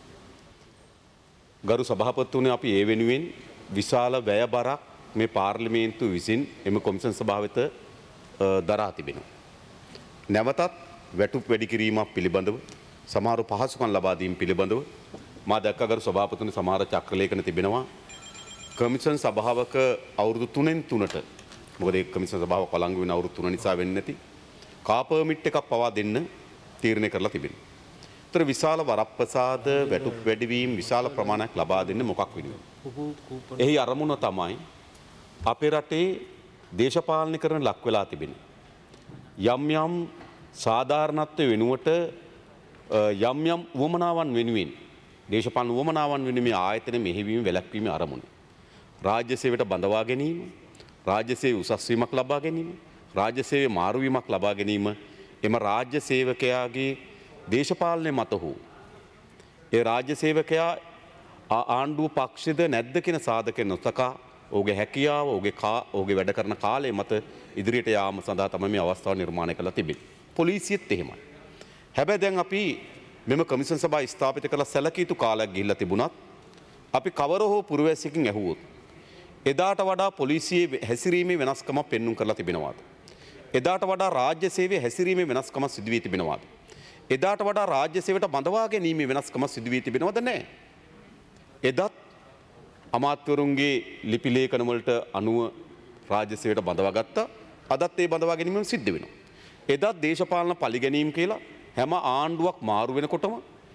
ගරු සභාපතිතුමනි අපි ඒ වෙනුවෙන් විශාල වැය බරක් මේ පාර්ලිමේන්තුව විසින් එම කොමිෂන් සභාව වෙත දරා තිබෙනවා. නැවතත් වැටුප් වැඩි කිරීමක් පිළිබඳව සමහර පහසුකම් ලබා දීම පිළිබඳව මා දැක්ක ගරු සභාපතිතුමනි සමහර චක්‍රලේඛන තිබෙනවා. කමිෂන් සභාවක අවුරුදු තුනෙන් තුනට මොකද ඒ කමිෂන් සභාව කොළංගු වෙන අවුරුදු තුන නිසා වෙන්නේ නැති කා පර්මිට් එකක් පවා දෙන්න තීරණය කරලා තිබෙනවා. ඒතර විශාල වරප්‍රසාද වැටුප් වැඩිවීම විශාල ප්‍රමාණයක් ලබා දෙන්න මොකක් වෙනුවෙන්ද? එහි අරමුණ තමයි අපේ රටේ දේශපාලනීකරණ ලක් වෙලා තිබෙන යම් යම් සාධාරණත්වය වෙනුවට යම් යම් උවමනාවන් වෙනුවෙන් දේශපාලන උවමනාවන් වෙනුවෙන් මේ ආයතන මෙහෙවීම වැළැක්වීමේ අරමුණ. රාජ්‍ය සේවයට බඳවා ගැනීම, රාජ්‍ය සේවය උසස් වීමක් ලබා ගැනීම, රාජ්‍ය සේවය මාරු වීමක් ලබා ගැනීම එම රාජ්‍ය සේවකයාගේ දේශපාලනය මත හෝ ඒ රාජ්‍ය සේවකයා ආණ්ඩුව පක්ෂද නැද්ද කියන සාධක නොතකා ඔහුගේ හැකියාව ඔහුගේ කා ඔහුගේ වැඩ කරන කාලය මත ඉදිරියට යාම සඳහා තමයි මේ අවස්ථාව නිර්මාණය කරලා තිබෙන්නේ. පොලිසියත් එහෙමයි. හැබැයි දැන් අපි මෙම කමිෂන් සභාව ස්ථාපිත කරලා සැලකිය යුතු කාලයක් ගිහිල්ලා තිබුණත් අපි කවර හෝ පුරවැසියකින් ඇහුවොත් එදාට වඩා පොලිසියේ හැසිරීමේ වෙනස්කමක් පෙන්눔 කරලා තිබෙනවාද? එදාට වඩා රාජ්‍ය සේවයේ හැසිරීමේ වෙනස්කමක් සිදු වී තිබෙනවාද? එදාට වඩා රාජ්‍ය සේවයට බඳවා ගැනීමේ වෙනස්කමක් සිදු වී තිබෙනවද? නැහැ. එදත් අමාත්‍යවරුන්ගේ ලිපි ලේඛන වලට අනුව රාජ්‍ය සේවයට බඳවා ගත්තා. අදත් ඒ බඳවා ගැනීම සිද්ධ වෙනවා. එදත් දේශපාලන පරිගැනීම් කියලා හැම ආණ්ඩුවක් මාරු වෙනකොටම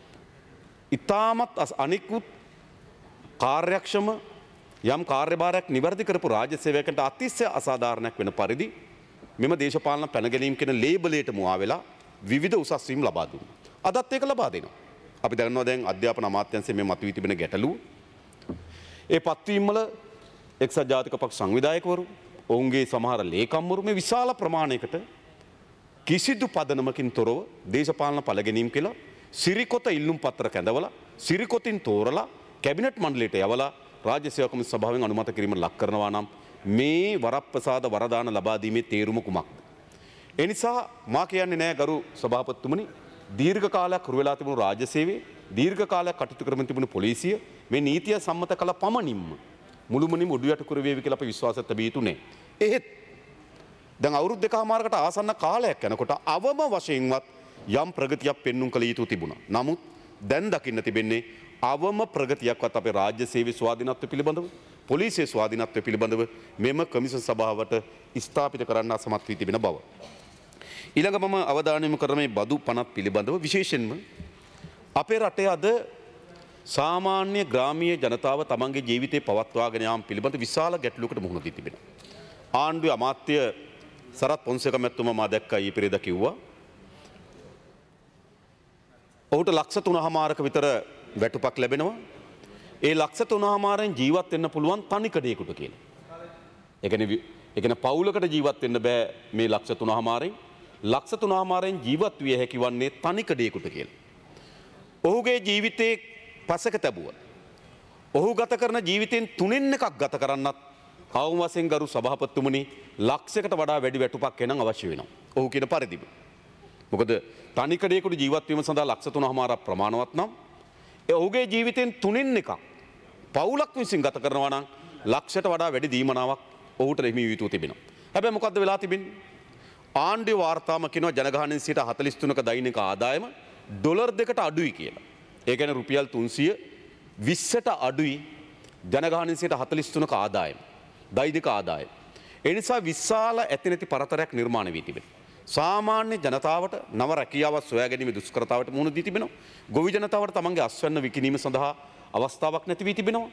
ඉතාමත් අනිකුත් කාර්යක්ෂම යම් කාර්යභාරයක් නිවැරදි කරපු රාජ්‍ය සේවකයන්ට අතිශය අසාධාරණයක් වෙන පරිදි මෙම දේශපාලන පැනගැනීම් කියන ලේබලයට මුවා වෙලා විවිධ උසස් වීම් ලබා දුන්නා. අදත් ඒක ලබා දෙනවා. අපි දන්නවා දැන් අධ්‍යාපන අමාත්‍යාංශයේ මේ මතුවී තිබෙන ගැටලුව. ඒ පත්වීම් වල එක්සත් ජාතික පක්ෂ සංවිධායකවරු, ඔවුන්ගේ සමහර ලේකම්වරු මේ විශාල ප්‍රමාණයකට කිසිදු පදනමකින් තොරව දේශපාලන පළගැනීම් කියලා සිරිකොත ඉල්ලුම් පත්‍ර කැඳවලා සිරිකොතින් තෝරලා කැබිනට් මණ්ඩලයට යවලා රාජ්‍ය සේවා කොමිසම සභාවෙන් අනුමත කිරීම ලක් කරනවා නම් මේ වරප්‍රසාද වරදාන ලබා දීමේ තේරුම කුමක්ද? ඒ නිසා මා කියන්නේ නෑ ගරු සභාපතිතුමනි දීර්ඝ කාලයක් කරු වෙලා තිබුණු රාජ්‍ය සේවයේ දීර්ඝ කාලයක් කටයුතු කරමින් තිබුණු පොලිසිය මේ නීතිය සම්මත කළ පමණින්ම මුළුමනින්ම උඩුයට කර වේවි කියලා අපි විශ්වාසයක් තැබිය යුතු නෑ. එහෙත් දැන් අවුරුදු දෙකමාරකට ආසන්න කාලයක් යනකොට අවම වශයෙන්වත් යම් ප්‍රගතියක් පෙන්눔 කළ යුතු තිබුණා. නමුත් දැන් දකින්න තිබෙන්නේ අවම ප්‍රගතියක්වත් අපේ රාජ්‍ය සේවයේ ස්වාධීනත්වය පිළිබඳව පොලිසියේ ස්වාධීනත්වය පිළිබඳව මෙම කමිෂන් සභාවට ස්ථාපිත කරන්න අසමත් වී තිබෙන බව. ඊළඟ මම අවධානය යොමු කරන මේ බදු පනත් පිළිබඳව විශේෂයෙන්ම අපේ රටේ අද සාමාන්‍ය ග්‍රාමීය ජනතාව තමන්ගේ ජීවිතේ පවත්වාගෙන යාම පිළිබඳ විශාල ගැටලුවකට මුහුණ දී තිබෙනවා. ආණ්ඩුවේ අමාත්‍ය සරත් පොන්සේක මැතිතුමා මා දැක්කා ඊ පෙරේදා කිව්වා ඔහුට ලක්ෂ තුනමාරක විතර වැටුපක් ලැබෙනවා. ඒ ලක්ෂ තුනමාරෙන් ජීවත් වෙන්න පුළුවන් තනිකඩේකට කියලා. ඒ කියන්නේ ඒ කියන්නේ පවුලකට ජීවත් වෙන්න බෑ මේ ලක්ෂ තුනමාරෙන්. ලක්ෂ තුනමාරෙන් ජීවත් විය හැකි වන්නේ තනිකඩේකට කියලා. ඔහුගේ ජීවිතේ පසක තැබුවා. ඔහු ගත කරන ජීවිතෙන් තුනෙන් එකක් ගත කරන්නත් අවම වශයෙන් ගරු සභාපතිතුමනි ලක්ෂයකට වඩා වැඩි වැටුපක් එනම් අවශ්‍ය වෙනවා. ඔහු කියන පරිදිම. මොකද තනිකඩේකට ජීවත් වීම සඳහා ලක්ෂ තුනමාරක් ප්‍රමාණවත් නම් ඒ ඔහුගේ ජීවිතෙන් තුනෙන් එකක් පවුලක් විසින් ගත කරනවා නම් ලක්ෂයට වඩා වැඩි දීමනාවක් ඔහුට හිමි වී තිබෙනවා. හැබැයි මොකද්ද වෙලා තිබෙන්නේ? ආණ්ඩුවේ වාර්තාම කියනවා ජනගහනයෙන් සිට හතළිස් තුනක දෛනික ආදායම ඩොලර් දෙකට අඩුයි කියලා. ඒ කියන්නේ රුපියල් තුන්සිය විස්සට අඩුයි ජනගහනයෙන් සිට හතළිස් තුනක ආදායම. දෛනික ආදායම. ඒ නිසා විශාල ඇති නැති පරතරයක් නිර්මාණය වී තිබෙනවා. සාමාන්‍ය ජනතාවට නව රැකියාවක් සොයා ගැනීම දුෂ්කරතාවට මුහුණ දී තිබෙනවා. ගොවි ජනතාවට තමන්ගේ අස්වැන්න විකිණීම සඳහා අවස්ථාවක් නැති වී තිබෙනවා.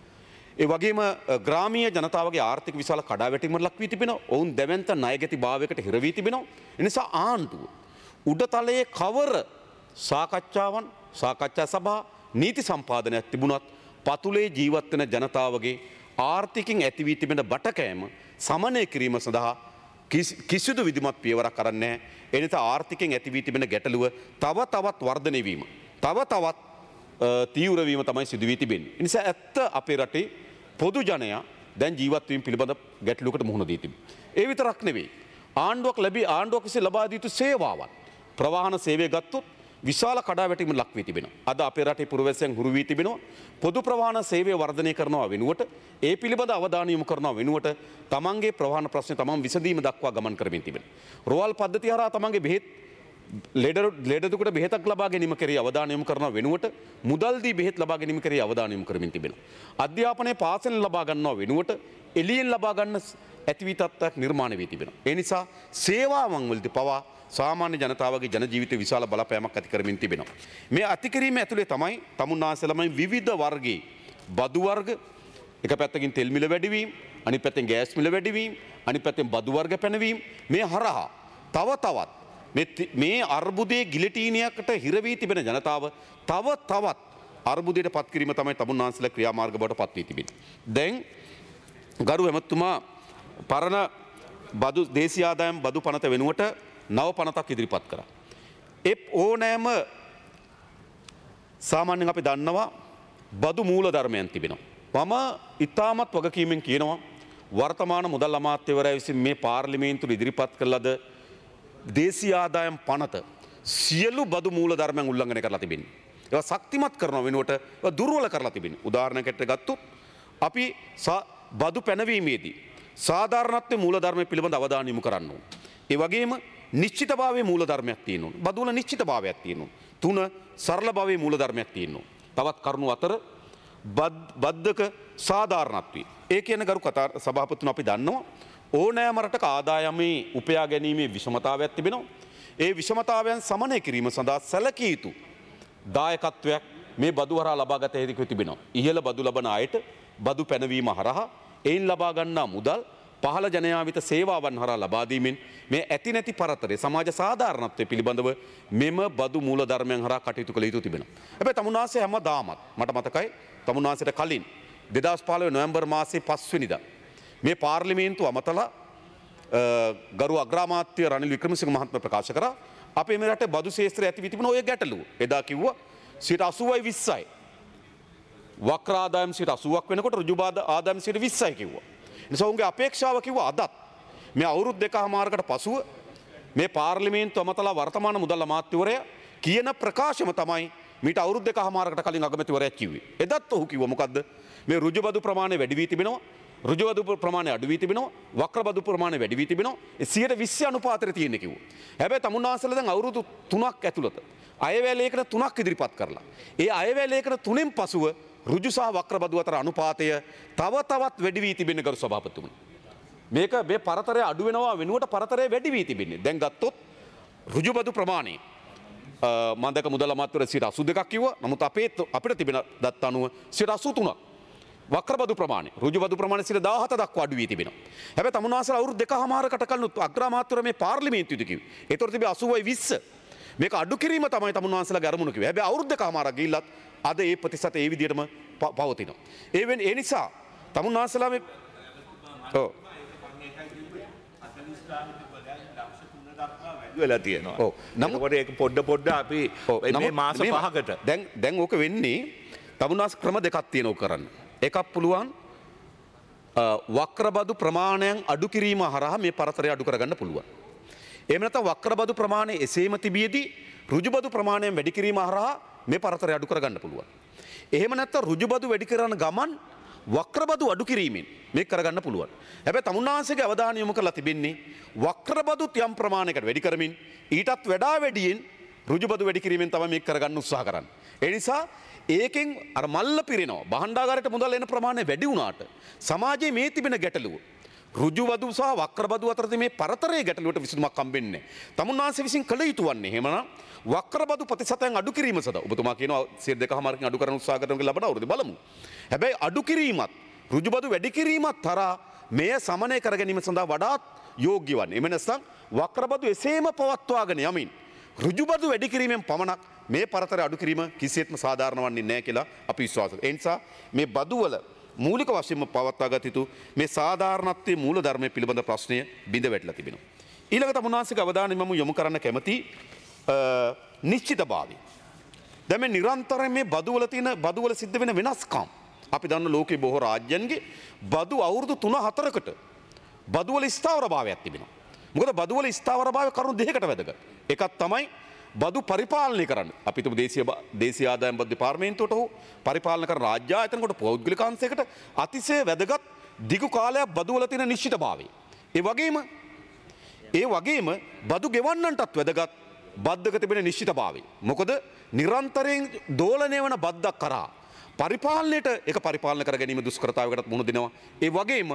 ඒ වගේම ග්‍රාමීය ජනතාවගේ ආර්ථික විශාල කඩාවැටීමකට ලක් වී තිබෙනවා. ඔවුන් දැවැන්ත ණයගැති භාවයකට හිර වී තිබෙනවා. ඒ නිසා ආණ්ඩුව උඩතලයේ කවර සාකච්ඡාවන් සාකච්ඡා සභා නීති සම්පාදනයක් තිබුණත් පතුලේ ජීවත් වෙන ජනතාවගේ ආර්ථිකෙන් ඇති වී තිබෙන බටකෑම සමනය කිරීම සඳහා කිසිදු විධිමත් පියවරක් කරන්නේ නැහැ. ඒ නිසා ආර්ථිකෙන් ඇති වී තිබෙන ගැටලුව තව තවත් වර්ධනය වීම තව තවත් තීව්‍ර වීම තමයි සිදු වී තිබෙන්නේ. ඒ නිසා ඇත්ත අපේ රටේ පොදු ජනයා දැන් ජීවත් වීම පිළිබඳ ගැටලුවකට මුහුණ දී තිබෙනවා. ඒ විතරක් නෙවෙයි. ආණ්ඩුවක් ලැබී ආණ්ඩුවක් විසින් ලබා දී යුතු සේවාවන් ප්‍රවාහන සේවය ගත්තොත් විශාල කඩාවැටීමක් ලක් වී තිබෙනවා. අද අපේ රටේ පුරවැසියන් හුරු වී තිබෙනවා. පොදු ප්‍රවාහන සේවය වර්ධනය කරනවා වෙනුවට ඒ පිළිබඳ අවධානය යොමු කරනවා වෙනුවට තමන්ගේ ප්‍රවාහන ප්‍රශ්න තමන් විසඳීම දක්වා ගමන් කරමින් තිබෙනවා. රෝහල් පද්ධතිය හරහා තමන්ගේ බෙහෙත් ලෙඩ ලෙඩ දුකට බෙහෙතක් ලබා ගැනීම කෙරෙහි අවධානය යොමු කරනවා වෙනුවට මුදල් දී බෙහෙත් ලබා ගැනීම කෙරෙහි අවධානය යොමු කරමින් තිබෙනවා. අධ්‍යාපනයේ පාසලෙන් ලබා ගන්නවා වෙනුවට එළියෙන් ලබා ගන්න ඇති වී තත්ත්වයක් නිර්මාණය වී තිබෙනවා. ඒ නිසා සේවාවන් වලදී පවා සාමාන්‍ය ජනතාවගේ ජන ජීවිතේ විශාල බලපෑමක් ඇති කරමින් තිබෙනවා. මේ අතිකිරීම ඇතුලේ තමයි තමුන්නාසලමයි විවිධ වර්ගයේ බදු වර්ග එක පැත්තකින් තෙල් මිල වැඩිවීම, අනිත් පැත්තෙන් ගෑස් මිල වැඩිවීම, අනිත් පැත්තෙන් බදු වර්ග පැනවීම මේ හරහා තව තවත් මේ අර්බුදයේ ගිලටීනියකට හිර වී තිබෙන ජනතාව තව තවත් අර්බුදයට පත් කිරීම තමයි තමුන්නාසල ක්‍රියාමාර්ග බවට පත් වී තිබෙන්නේ. දැන් ගරු එමතුමා පරණ බදු දේශීය ආදායම් බදු පනත වෙනුවට නව පනතක් ඉදිරිපත් කරා. ඒ ඕනෑම සාමාන්‍යයෙන් අපි දන්නවා බදු මූල ධර්මයන් තිබෙනවා. මම ඉතාමත් වගකීමෙන් කියනවා වර්තමාන මුදල් අමාත්‍යවරයා විසින් මේ පාර්ලිමේන්තුවේ ඉදිරිපත් කළ ලද දේශීය ආදායම් පනත සියලු බදු මූල ධර්මයන් උල්ලංඝනය කරලා තිබෙනවා. ඒවා ශක්තිමත් කරන වෙනුවට ඒවා දුර්වල කරලා තිබෙනවා. උදාහරණයකට ගත්තොත් අපි බදු පැනවීමේදී සාධාරණත්වයේ මූල ධර්මයේ පිළිබඳ අවධානය යොමු කරන්න ඕන. ඒ වගේම නිශ්චිතභාවයේ මූල ධර්මයක් තියෙනවා. බදු වල නිශ්චිතභාවයක් තියෙනවා. තුන සරල භාවයේ මූල ධර්මයක් තියෙනවා. තවත් කරුණු අතර බද්ධක සාධාරණත්වය. ඒ කියන ගරු කතා සභාපතිතුමා අපි දන්නවා ඕනෑම රටක ආදායමේ උපයා ගැනීමේ විෂමතාවයක් තිබෙනවා. ඒ විෂමතාවයන් සමනය කිරීම සඳහා සැලකිය යුතු දායකත්වයක් මේ බදු හරහා ලබා ගත හැකි තිබෙනවා. ඉහළ බදු ලබන අයට බදු පැනවීම හරහා එයින් ලබා ගන්නා මුදල් පහළ ජනයාවිත සේවාවන් හරහා ලබා දීමෙන් මේ ඇති නැති පරතරය සමාජ සාධාරණත්වය පිළිබඳව මෙම බදු මූල ධර්මයන් හරහා කටයුතු කළ යුතු තිබෙනවා. හැබැයි තමුන්නාන්සේ හැමදාමත් මට මතකයි තමුන්නාන්සේට කලින් දෙදහස් පහළොව නොවැම්බර් මාසයේ පස් වෙනිදා මේ පාර්ලිමේන්තුව අමතලා ගරු අග්‍රාමාත්‍ය රනිල් වික්‍රමසිංහ මහත්මයා ප්‍රකාශ කරා අපේ මේ රටේ බදු ශේත්‍රය ඇති වී තිබෙන ඔය ගැටලුව. එදා කිව්වා සිට අසූවයි විස්සයි. වක්‍ර ආදායම් සිට අසූවක් වෙනකොට ඍජු ආදායම් සිට විස්සයි කිව්වා. නිසා උන්ගේ අපේක්ෂාව කිව්වා අදත් මේ අවුරුදු දෙකමාරකට පසුව මේ පාර්ලිමේන්තුව අමතලා වර්තමාන මුදල් අමාත්‍යවරයා කියන ප්‍රකාශම තමයි මීට අවුරුදු දෙකමාරකට කලින් අගමැතිවරයා කිව්වේ. එදත් ඔහු කිව්වා මොකද්ද? මේ ඍජු බදු ප්‍රමාණය වැඩි වී තිබෙනවා. ඍජු බදු ප්‍රමාණය අඩු වී තිබෙනවා. වක්‍ර බදු ප්‍රමාණය වැඩි වී තිබෙනවා. ඒ සියයට විස්ස අනුපාතයට තියෙන්නේ කිව්වා. හැබැයි තමුන්නාසල දැන් අවුරුදු තුනක් ඇතුළත අයවැය ලේඛන තුනක් ඉදිරිපත් කරලා. ඒ අයවැය ලේඛන තුනෙන් පසුව ඍජු සහ වක්‍ර බදු අතර අනුපාතය තව තවත් වැඩි වී තිබෙන ගරු සභාපතිතුමනි. මේක මේ පරතරය අඩු වෙනවා වෙනුවට පරතරය වැඩි වී තිබෙන්නේ. දැන් ගත්තොත් ඍජු බදු ප්‍රමාණය මන්දක මුදල් අමාත්‍යවරයා සිට අසූ දෙකක් කිව්වා. නමුත් අපේ අපිට තිබෙන දත්ත අනුව සිට අසූ තුනක්. වක්‍ර බදු ප්‍රමාණය ඍජු බදු ප්‍රමාණය සිට දාහත දක්වා අඩු වී තිබෙනවා. හැබැයි තමුන්නාසල අවුරුදු දෙකමාරකට කලින් අග්‍රාමාත්‍යවරයා මේ පාර්ලිමේන්තුවේදී කිව්වේ. ඒතර තිබේ අසූවයි විස්ස. මේක අඩු කිරීම තමයි තමුන්නාසලගේ අරමුණ කිව්වේ. හැබැයි අවුරුදු දෙකමාරක් ගිහිල්ලත් අද ඒ ප්‍රතිශත ඒ විදිහටම පවතිනවා. ඒ වෙන ඒ නිසා තමුන්නාසලා මේ ඔව් වෙලා තියෙනවා. ඔව්. නමුත් ඒක පොඩ පොඩ අපි මේ මාස පහකට දැන් දැන් ඕක වෙන්නේ තමුන්නාස ක්‍රම දෙකක් තියෙනවා කරන්න. එකක් පුළුවන් වක්‍ර බදු ප්‍රමාණයන් අඩු කිරීම හරහා මේ පරතරය අඩු කරගන්න පුළුවන්. එහෙම නැත්නම් වක්‍ර බදු ප්‍රමාණය එසේම තිබියදී ඍජු බදු ප්‍රමාණයෙන් වැඩි කිරීම හරහා මේ පරතරය අඩු කරගන්න පුළුවන්. එහෙම නැත්නම් ඍජු බදු වැඩි කරන ගමන් වක්‍ර බදු අඩු කිරීමෙන් මේක කරගන්න පුළුවන්. හැබැයි තමුන්නාන්සේගේ අවධානය යොමු කරලා තිබෙන්නේ වක්‍ර බදුත් යම් ප්‍රමාණයකට වැඩි කරමින් ඊටත් වඩා වැඩියෙන් ඍජු බදු වැඩි කිරීමෙන් තමයි මේක කරගන්න උත්සාහ කරන්නේ. ඒ නිසා ඒකෙන් අර මල්ල පිරෙනවා. භාණ්ඩාගාරයට මුදල් එන ප්‍රමාණය වැඩි වුණාට සමාජයේ මේ තිබෙන ගැටලුව ඍජු බදු සහ වක්‍ර බදු අතර මේ පරතරයේ ගැටලුවට විසඳුමක් හම්බෙන්නේ නැහැ. තමුන්නාන්සේ විසින් කළ යුතු වන්නේ එහෙමනම් වක්‍ර බදු ප්‍රතිශතයන් අඩු කිරීම සඳහා ඔබතුමා කියනවා සියයට දෙකමාරකින් අඩු කරන්න උත්සාහ කරනවා කියලා ලබන අවුරුද්ද බලමු. හැබැයි අඩු කිරීමත් ඍජු බදු වැඩි කිරීමත් තරා මෙය සමනය කර ගැනීම සඳහා වඩාත් යෝග්‍ය වන්නේ. එමෙ නැත්නම් වක්‍ර බදු එසේම පවත්වාගෙන යමින් ඍජු බදු වැඩි කිරීමෙන් පමණක් මේ පරතරය අඩු කිරීම කිසිසේත්ම සාධාරණ වන්නේ නැහැ කියලා අපි විශ්වාස කරනවා. ඒ නිසා මේ බදු වල මූලික වශයෙන්ම පවත්වා ගත යුතු මේ සාධාරණත්වයේ මූල ධර්මයේ පිළිබඳ ප්‍රශ්නය බිඳ වැටලා තිබෙනවා. ඊළඟට මුනාසික අවධානය මම යොමු කරන්න කැමති නිශ්චිතභාවය. දැන් මේ නිරන්තරයෙන් මේ බදු වල තියෙන බදු වල සිද්ධ වෙන වෙනස්කම් අපි දන්න ලෝකයේ බොහෝ රාජ්‍යයන්ගේ බදු අවුරුදු තුන හතරකට බදු වල ස්ථාවරභාවයක් තිබෙනවා. මොකද බදු වල ස්ථාවරභාවය කරුණු දෙකකට වැදගත්. එකක් තමයි බදු පරිපාලනය කරන්න. අපි තුමු දේශීය දේශීය ආදායම් බදු දෙපාර්තමේන්තුවට හෝ පරිපාලන කරන රාජ්‍ය ආයතනකට පෞද්ගලික අංශයකට අතිශය වැදගත් දිගු කාලයක් බදු වල තියෙන නිශ්චිතභාවය. ඒ වගේම ඒ වගේම බදු ගෙවන්නන්ටත් වැදගත් බද්දක තිබෙන නිශ්චිතභාවය. මොකද නිරන්තරයෙන් දෝලනය වන බද්දක් කරා පරිපාලනයට ඒක පරිපාලන කර ගැනීම දුෂ්කරතාවයකටත් මුහුණ දෙනවා. ඒ වගේම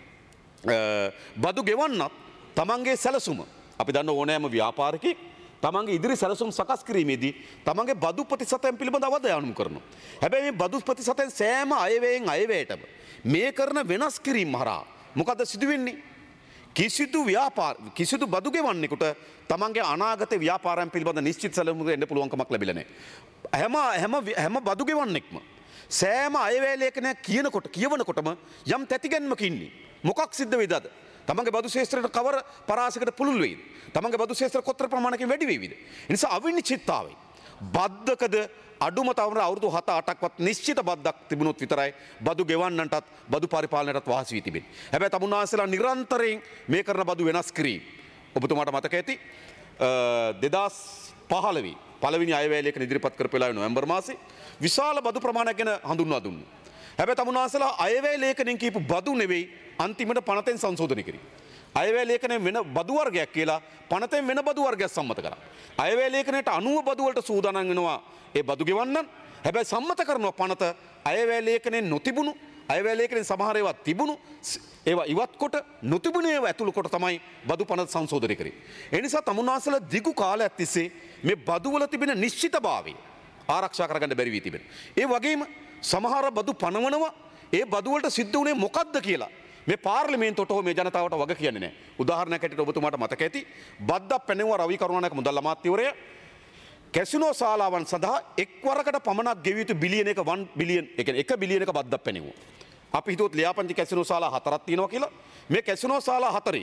බදු ගෙවන්නත් තමන්ගේ සැලසුම අපි දන්න ඕනෑම ව්‍යාපාරිකයෙක් තමන්ගේ ඉදිරි සැලසුම් සකස් කිරීමේදී තමන්ගේ බදු ප්‍රතිශතයන් පිළිබඳ අවධානය යොමු කරනවා. හැබැයි මේ බදු ප්‍රතිශතයන් සෑම අයවැයෙන් අයවැයටම මේ කරන වෙනස් කිරීම හරහා මොකද සිදු වෙන්නේ? කිසිදු ව්‍යාපාර කිසිදු බදු ගෙවන්නෙකුට තමන්ගේ අනාගත ව්‍යාපාරයන් පිළිබඳ නිශ්චිත සැලසුමකට එන්න පුළුවන්කමක් ලැබිලා නැහැ. හැම හැම හැම බදු ගෙවන්නෙක්ම සෑම අයවැය ලේඛනයක් කියනකොට කියවනකොටම යම් තැතිගැන්මක ඉන්නේ. මොකක් සිද්ධ වෙයිද? තමන්ගේ බදු ශේෂ්ත්‍රයට කවර පරාසයකට පුළුල් වෙයිද? තමන්ගේ බදු ශේෂ්ත්‍ර කොතර ප්‍රමාණයකින් වැඩි වෙයිද? ඒ නිසා අවිනිශ්චිතතාවය. බද්දකද අඩුම තවර අවුරුදු හත අටක්වත් නිශ්චිත බද්දක් තිබුණොත් විතරයි බදු ගෙවන්නටත් බදු පරිපාලනයටත් වාසි වී තිබෙන්නේ. හැබැයි තමුන්නාන්සේලා නිරන්තරයෙන් මේ කරන බදු වෙනස් කිරීම. ඔබතුමාට මතක ඇති දෙදහස් පහළොව පළවෙනි අයවැය ලේඛන ඉදිරිපත් කරපු වෙලාවේ නොවැම්බර් මාසේ විශාල බදු ප්‍රමාණයක් ගැන හඳුන්වා දුන්නා. හැබැයි තමුන්නාන්සේලා අයවැය ලේඛනෙන් කියපු බදු නෙවෙයි අන්තිමට පනතෙන් සංශෝධනය කරේ. අයවැය ලේඛනයෙන් වෙන බදු වර්ගයක් කියලා පනතෙන් වෙන බදු වර්ගයක් සම්මත කරා. අයවැය ලේඛනයට අනුව බදු වලට සූදානම් වෙනවා ඒ බදු ගෙවන්නන්. හැබැයි සම්මත කරනවා පනත අයවැය ලේඛනයෙන් නොතිබුණු අයවැය ලේඛනයෙන් සමහර ඒවා තිබුණු ඒවා ඉවත් කොට නොතිබුණු ඒවා ඇතුළු කොට තමයි බදු පනත සංශෝධනය කරේ. ඒ නිසා තමුන්නාන්සේලා දිගු කාලයක් තිස්සේ මේ බදු වල තිබෙන නිශ්චිතභාවය ආරක්ෂා කරගන්න බැරි වී තිබෙනවා. ඒ වගේම සමහර බදු පනවනවා ඒ බදු වලට සිද්ධ වුණේ මොකක්ද කියලා මේ පාර්ලිමේන්තුවට හෝ මේ ජනතාවට වග කියන්නේ නැහැ. උදාහරණයක් ඇටියට ඔබතුමාට මතක ඇති බද්දක් පැනෙවුවා රවි කරුණානායක මුදල් අමාත්‍යවරයා කැසිනෝ ශාලාවන් සඳහා එක් වරකට පමණක් ගෙවිය යුතු බිලියන එක වන් බිලියන් ඒ කියන්නේ එක බිලියනක බද්දක් පැනෙවුවා. අපි හිතුවොත් ලියාපදිංචි කැසිනෝ ශාලා හතරක් තියෙනවා කියලා. මේ කැසිනෝ ශාලා හතරෙන්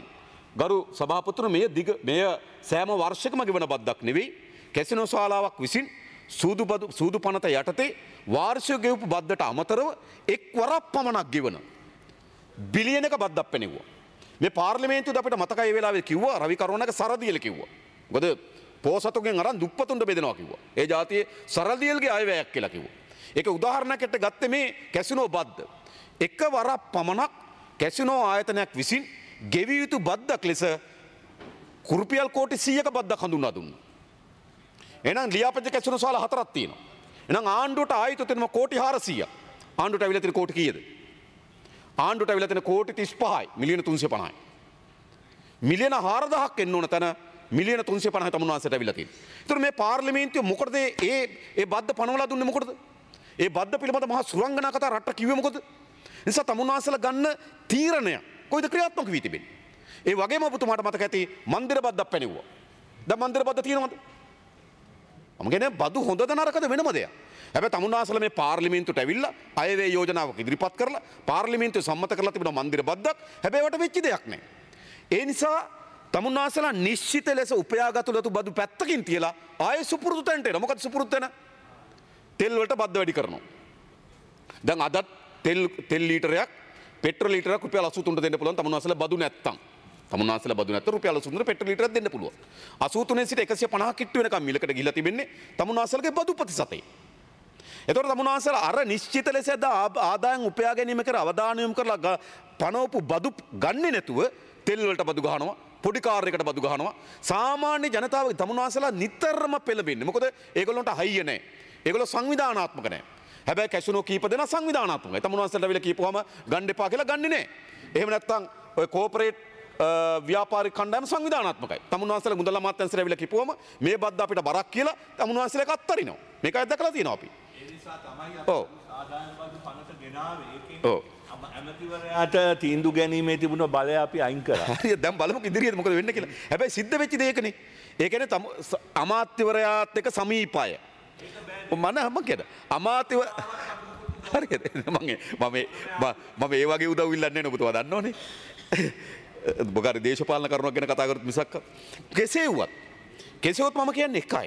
ගරු සභාපතිතුමනි මේ දිග මෙය සෑම වර්ෂයකම ගෙවන බද්දක් නෙවෙයි. කැසිනෝ ශාලාවක් විසින් සූදු බදු සූදු පනත යටතේ වාර්ෂික ගෙවපු බද්දට අමතරව එක් වරක් පමණක් ගෙවන බිලියනක බද්දක් පැනෙවුවා. මේ පාර්ලිමේන්තුවේදී අපිට මතකයි ඒ වෙලාවේ කිව්වා රවි කරුණාක සරදියල කිව්වා. මොකද පොසතුන්ගෙන් අරන් දුප්පතුන්ට බෙදනවා කිව්වා. ඒ જાතියේ සරදියල්ගේ අයවැයක් කියලා කිව්වා. ඒක උදාහරණයකට ගත්තේ මේ කැසිනෝ බද්ද. එක වරක් පමණක් කැසිනෝ ආයතනයක් විසින් ගෙවිය යුතු බද්දක් ලෙස රුපියල් කෝටි සීයක බද්දක් හඳුන්වා දුන්නා. එහෙනම් ලියාපදිංචි කැසිනෝ ශාලා හතරක් තියෙනවා. එහෙනම් ආණ්ඩුවට ආයත තියෙනවා කෝටි හාරසීයක්. ආණ්ඩුවට අවිලා තියෙන කෝටි කීයද? ආණ්ඩුවට අවිලා තියෙන කෝටි තිස් පහයි මිලියන තුන්සිය පනහයි. මිලියන හාරදහක් එන්න ඕන තැන මිලියන තුන්සිය පනහයි තමුන්වහන්සේට අවිලා තියෙනවා. ඒතර මේ පාර්ලිමේන්තුව මොකටද ඒ ඒ බද්ද පනවලා දුන්නේ මොකටද? ඒ බද්ද පිළිබඳ මහා සුරංගනා කතා රට්ට කිව්වේ මොකද? නිසා තමුන්වහන්සේලා ගන්න තීරණය කොයිද ක්‍රියාත්මක වී තිබෙන්නේ? ඒ වගේම ඔබතුමාට මතක ඇති මන්දිර බද්දක් පැනෙවුවා. දැන් මන්දිර බද්ද තියෙනවද? මම කියන්නේ බදු හොඳද නරකද වෙනම දෙයක්. හැබැයි තමුන්වහන්සේලා මේ පාර්ලිමේන්තුවට ඇවිල්ලා අයවැය යෝජනාවක් ඉදිරිපත් කරලා පාර්ලිමේන්තුව සම්මත කරලා තිබුණ මන්දිර බද්දක් හැබැයි වට වෙච්ච දෙයක් නෑ. ඒ නිසා තමුන්වහන්සේලා නිශ්චිත ලෙස උපයාගත්තු ලතු බදු පැත්තකින් තියලා ආයේ සුපුරුදු තැනට එනවා. මොකද සුපුරුදු තැන? තෙල් වලට බද්ද වැඩි කරනවා. දැන් අදත් තෙල් තෙල් ලීටරයක් පෙට්‍රල් ලීටරයක් රුපියල් අසූ තුනට දෙන්න පුළුවන් තමුන්වහන්සේලා බදු නැත්තම්. තමුන්වහන්සේලා බදු නැත්තම් රුපියල් අසූ තුනට පෙට්‍රල් ලීටරයක් දෙන්න පුළුවන්. අසූ තුනෙන් සිට එකසිය පනහක් කිට්ටු වෙනකම් මිලකට ගිහිලා තිබෙන්නේ තමුන්වහන්සේලාගේ බදු ප්‍රතිශතය. එතකොට තමුන්වහන්සේලා අර නිශ්චිත ලෙස ආදායම් උපයා ගැනීම කර අවධානය යොමු කරලා පනවපු බදු ගන්නේ නැතුව තෙල් වලට බදු ගහනවා. පොඩි කාර් එකකට බදු ගහනවා. සාමාන්‍ය ජනතාව තමුන්වහන්සේලා නිතරම පෙළඹෙන්නේ. මොකද ඒගොල්ලන්ට හයිය නැහැ. ඒගොල්ලෝ සංවිධානාත්මක නැහැ. හැබැයි කැසිනෝ කීප දෙනා සංවිධානාත්මකයි. තමුන්වහන්සේලා වෙල කීපුවාම ගන්න එපා කියලා ගන්නෙ නැහැ. එහෙම නැත්නම් ඔය කෝපරේට් ව්‍යාපාරික කණ්ඩායම සංවිධානාත්මකයි. තමුන්වහන්සේලා මුදල් අමාත්‍යාංශයට වෙල කීපුවාම මේ බද්ද අපිට බරක් කියලා තමුන්වහන්සේලා එක අත්තරිනවා. මේකයි දැකලා තියෙනවා අපි. ඒ නිසා තමයි අපි ආදායම් බදු පනත ගෙනාවේ. ඒකෙන් ඔව් ඇමතිවරයාට තීන්දුව ගැනීමේ තිබුණ බලය අපි අයින් කරා. හරිය දැන් බලමුකෝ ඉදිරියට මොකද වෙන්නේ කියලා. හැබැයි සිද්ධ වෙච්ච දෙයකනේ. ඒ කියන්නේ අමාත්‍යවරයාත් එක්ක සමීපය. මම මම කියන අමාත්‍යව හරියට මම මම මම ඒ වගේ උදව් ඉල්ලන්නේ නැහැ ඔබතුමා දන්නවනේ. මොකද දේශපාලන කරුණක් ගැන කතා කරත් මිසක් කෙසේ වුවත් කෙසේ වුවත් මම කියන්නේ එකයි.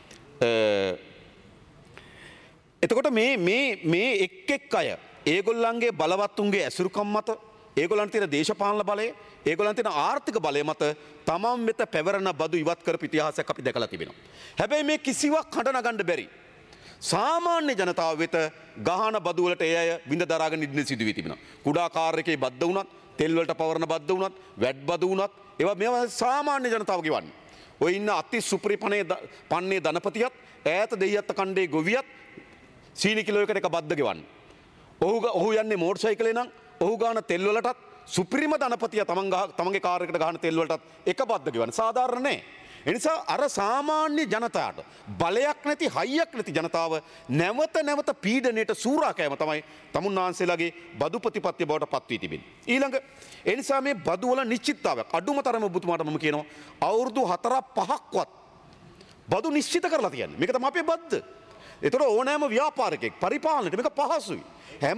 එතකොට මේ මේ මේ එක් එක් අය ඒගොල්ලන්ගේ බලවත්තුන්ගේ ඇසුරුකම් මත ඒගොල්ලන්ට තියෙන දේශපාලන බලය ඒගොල්ලන්ට තියෙන ආර්ථික බලය මත තමන් වෙත පැවරෙන බදු ඉවත් කරපු ඉතිහාසයක් අපි දැකලා තිබෙනවා. හැබැයි මේ කිසිවක් හඬ නගන්න බැරි. සාමාන්‍ය ජනතාව වෙත ගහන බදු වලට ඒ අය විඳ දරාගෙන ඉන්න සිදු වී තිබෙනවා. කුඩා කාර් එකේ බද්ද වුණත්, තෙල් වලට පවරන බද්ද වුණත්, වැට් බදු වුණත් ඒවා මේවා සාමාන්‍ය ජනතාව ගෙවන්නේ. ඔය ඉන්න අති සුපරිපණේ පන්නේ ධනපතියත් ඈත දෙයියත් කණ්ඩේ ගොවියත් සීනි කිලෝයකට එක බද්ද ගෙවන්නේ. ඔහු ඔහු යන්නේ මෝටර් සයිකලේ නම් ඔහු ගාන තෙල් වලටත් සුපිරිම ධනපතිය තමන් තමන්ගේ කාර් එකට ගහන තෙල් වලටත් එක බද්ද ගෙවන්නේ. සාධාරණ නෑ. ඒ නිසා අර සාමාන්‍ය ජනතාවට බලයක් නැති හයියක් නැති ජනතාව නැවත නැවත පීඩනයට සූරා කෑම තමයි තමුන්වහන්සේලාගේ බදු ප්‍රතිපත්තිය බවට පත් වී තිබෙන්නේ. ඊළඟ ඒ නිසා මේ බදු වල නිශ්චිතතාවයක් අඩුම තරම ඔබතුමාට මම කියනවා අවුරුදු හතරක් පහක්වත් බදු නිශ්චිත කරලා තියන්නේ. මේක තමයි අපේ බද්ද. ඒතර ඕනෑම ව්‍යාපාරිකයෙක් පරිපාලනයට මේක පහසුයි. හැම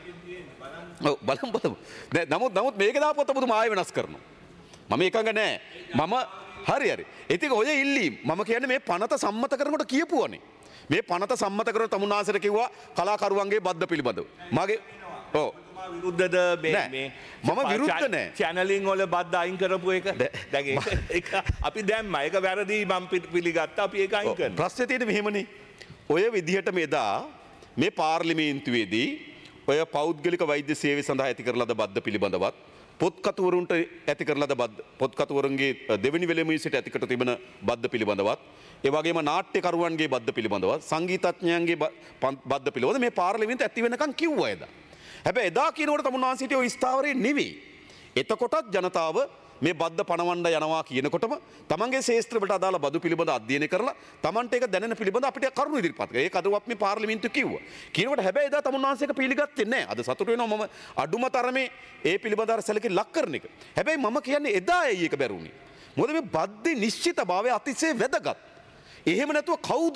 ඔව් බලමු බලමු. නමුත් නමුත් මේක දාපුවත් ඔබතුමා ආයෙ වෙනස් කරනවා. මම එකඟ නෑ. මම හරි හරි. ඉතින් ඔය ඉල්ලීම් මම කියන්නේ මේ පනත සම්මත කරනකොට කියපුවනේ. මේ පනත සම්මත කරන තමුන්වහන්සේට කිව්වා කලාකරුවන්ගේ බද්ද පිළිබඳව. මගේ ඔව් විරුද්ධද මේ මම විරුද්ධ නෑ. චැනලින් වල බද්ද අයින් කරපු එක. දැන් ඒක අපි දැම්මා. ඒක වැරදි මම පිළිගත්තා. අපි ඒක අයින් කරනවා. ප්‍රශ්නේ තියෙන්නේ මෙහෙමනේ. ඔය විදිහට මෙදා මේ පාර්ලිමේන්තුවේදී ඔය පෞද්ගලික වෛද්‍ය සේවය සඳහා ඇති කරලද බද්ද පිළිබඳවත් පොත්කතුවරුන්ට ඇති කරලද බද්ද පොත්කතුවරුන්ගේ දෙවෙනි වෙලෙම සිට ඇතිකට තිබෙන බද්ද පිළිබඳවත් ඒ වගේම නාට්‍යකරුවන්ගේ බද්ද පිළිබඳවත් සංගීතඥයන්ගේ බද්ද පිළිබඳව මේ පාර්ලිමේන්තුව ඇති වෙනකන් කිව්වා එදා. හැබැයි එදා කියනකොට තමුන්වහන්සේ හිටියේ ඔය ස්ථාවරේ නෙවෙයි. එතකොටත් ජනතාව මේ බද්ද පණවන්න යනවා කියනකොටම තමන්ගේ ශේෂ්ත්‍ර වලට අදාළ බදු පිළිබඳ අධ්‍යයනය කරලා තමන්ට ඒක දැනෙන පිළිබඳ අපිට කරුණු ඉදිරිපත් කරා. ඒක අදවත් මේ පාර්ලිමේන්තුව කිව්වා. කියනකොට හැබැයි එදා තමුන්වහන්සේක පිළිගත්තේ නැහැ. අද සතුටු වෙනවා මම අඩුම තරමේ ඒ පිළිබඳ අර සැලකිලි ලක් කරන එක. හැබැයි මම කියන්නේ එදා ඇයි ඒක බැරුණේ? මොකද මේ බද්දේ නිශ්චිතභාවය අතිශය වැදගත්. එහෙම නැතුව කවුද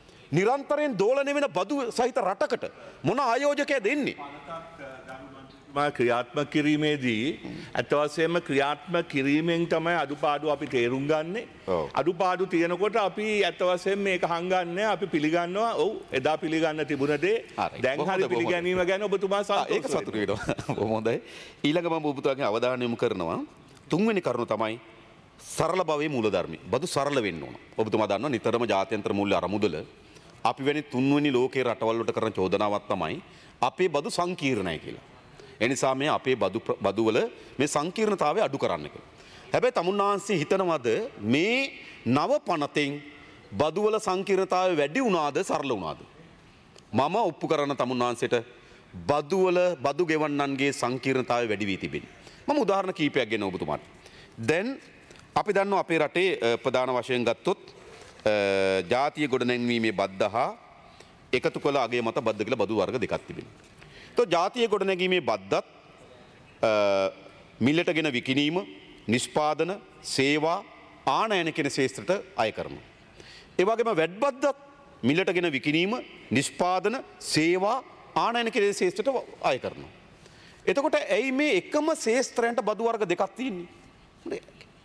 නිරන්තරයෙන් දෝලණය වෙන බදු සහිත රටකට මොන ආයෝජකයා දෙන්නේ? ක්‍රියාත්ම ක්‍රියාත්මක කිරීමේදී ඇත්ත වශයෙන්ම ක්‍රියාත්මක කිරීමෙන් තමයි අඩුපාඩු අපි තේරුම් ගන්නෙ. අඩුපාඩු තියෙනකොට අපි ඇත්ත වශයෙන් මේක හංගන්නේ අපි පිළිගන්නවා. ඔව් එදා පිළිගන්න තිබුණ දේ දැන් හරි පිළිගැනීම ගැන ඔබතුමා සතුටු ඒක සතුටු වෙනවා. බොහොම හොඳයි. ඊළඟ මම ඔබතුමාගේ අවධානය යොමු කරනවා තුන්වෙනි කරුණ තමයි සරල භවයේ මූලධර්මය. බදු සරල වෙන්න ඕන. ඔබතුමා දන්නවා නිතරම ජාත්‍යන්තර මූල්‍ය අරමුදල අපි වෙනි තුන්වෙනි ලෝකයේ රටවල් වලට කරන චෝදනාවක් තමයි අපේ බදු සංකීර්ණයි කියලා. ඒ නිසා මේ අපේ බදු බදු වල මේ සංකීර්ණතාවය අඩු කරන්න කියලා. හැබැයි තමුන්නාන්සේ හිතනවද මේ නව පනතෙන් බදු වල සංකීර්ණතාවය වැඩි වුණාද සරල වුණාද? මම ඔප්පු කරන තමුන්නාන්සේට බදු වල බදු ගෙවන්නන්ගේ සංකීර්ණතාවය වැඩි වී තිබෙනවා. මම උදාහරණ කීපයක් ගෙන ඔබතුමාට. දැන් අපි දන්නවා අපේ රටේ ප්‍රධාන වශයෙන් ගත්තොත් ජාතිය ගොඩනැංවීමේ බද්ද හා එකතු කළ අගේ මත බද්ද කියලා බදු වර්ග දෙකක් තිබෙනවා. તો ජාතිය ගොඩනැගීමේ බද්දත් මිලටගෙන විකිණීම, නිෂ්පාදන, සේවා, ආනයන කියන ශේෂ්ත්‍රයට අය කරනවා. ඒ වගේම වැට් බද්දත් මිලටගෙන විකිණීම, නිෂ්පාදන, සේවා, ආනයන කියන ශේෂ්ත්‍රයට අය කරනවා. එතකොට ඇයි මේ එකම ශේෂ්ත්‍රයන්ට බදු වර්ග දෙකක් තියෙන්නේ?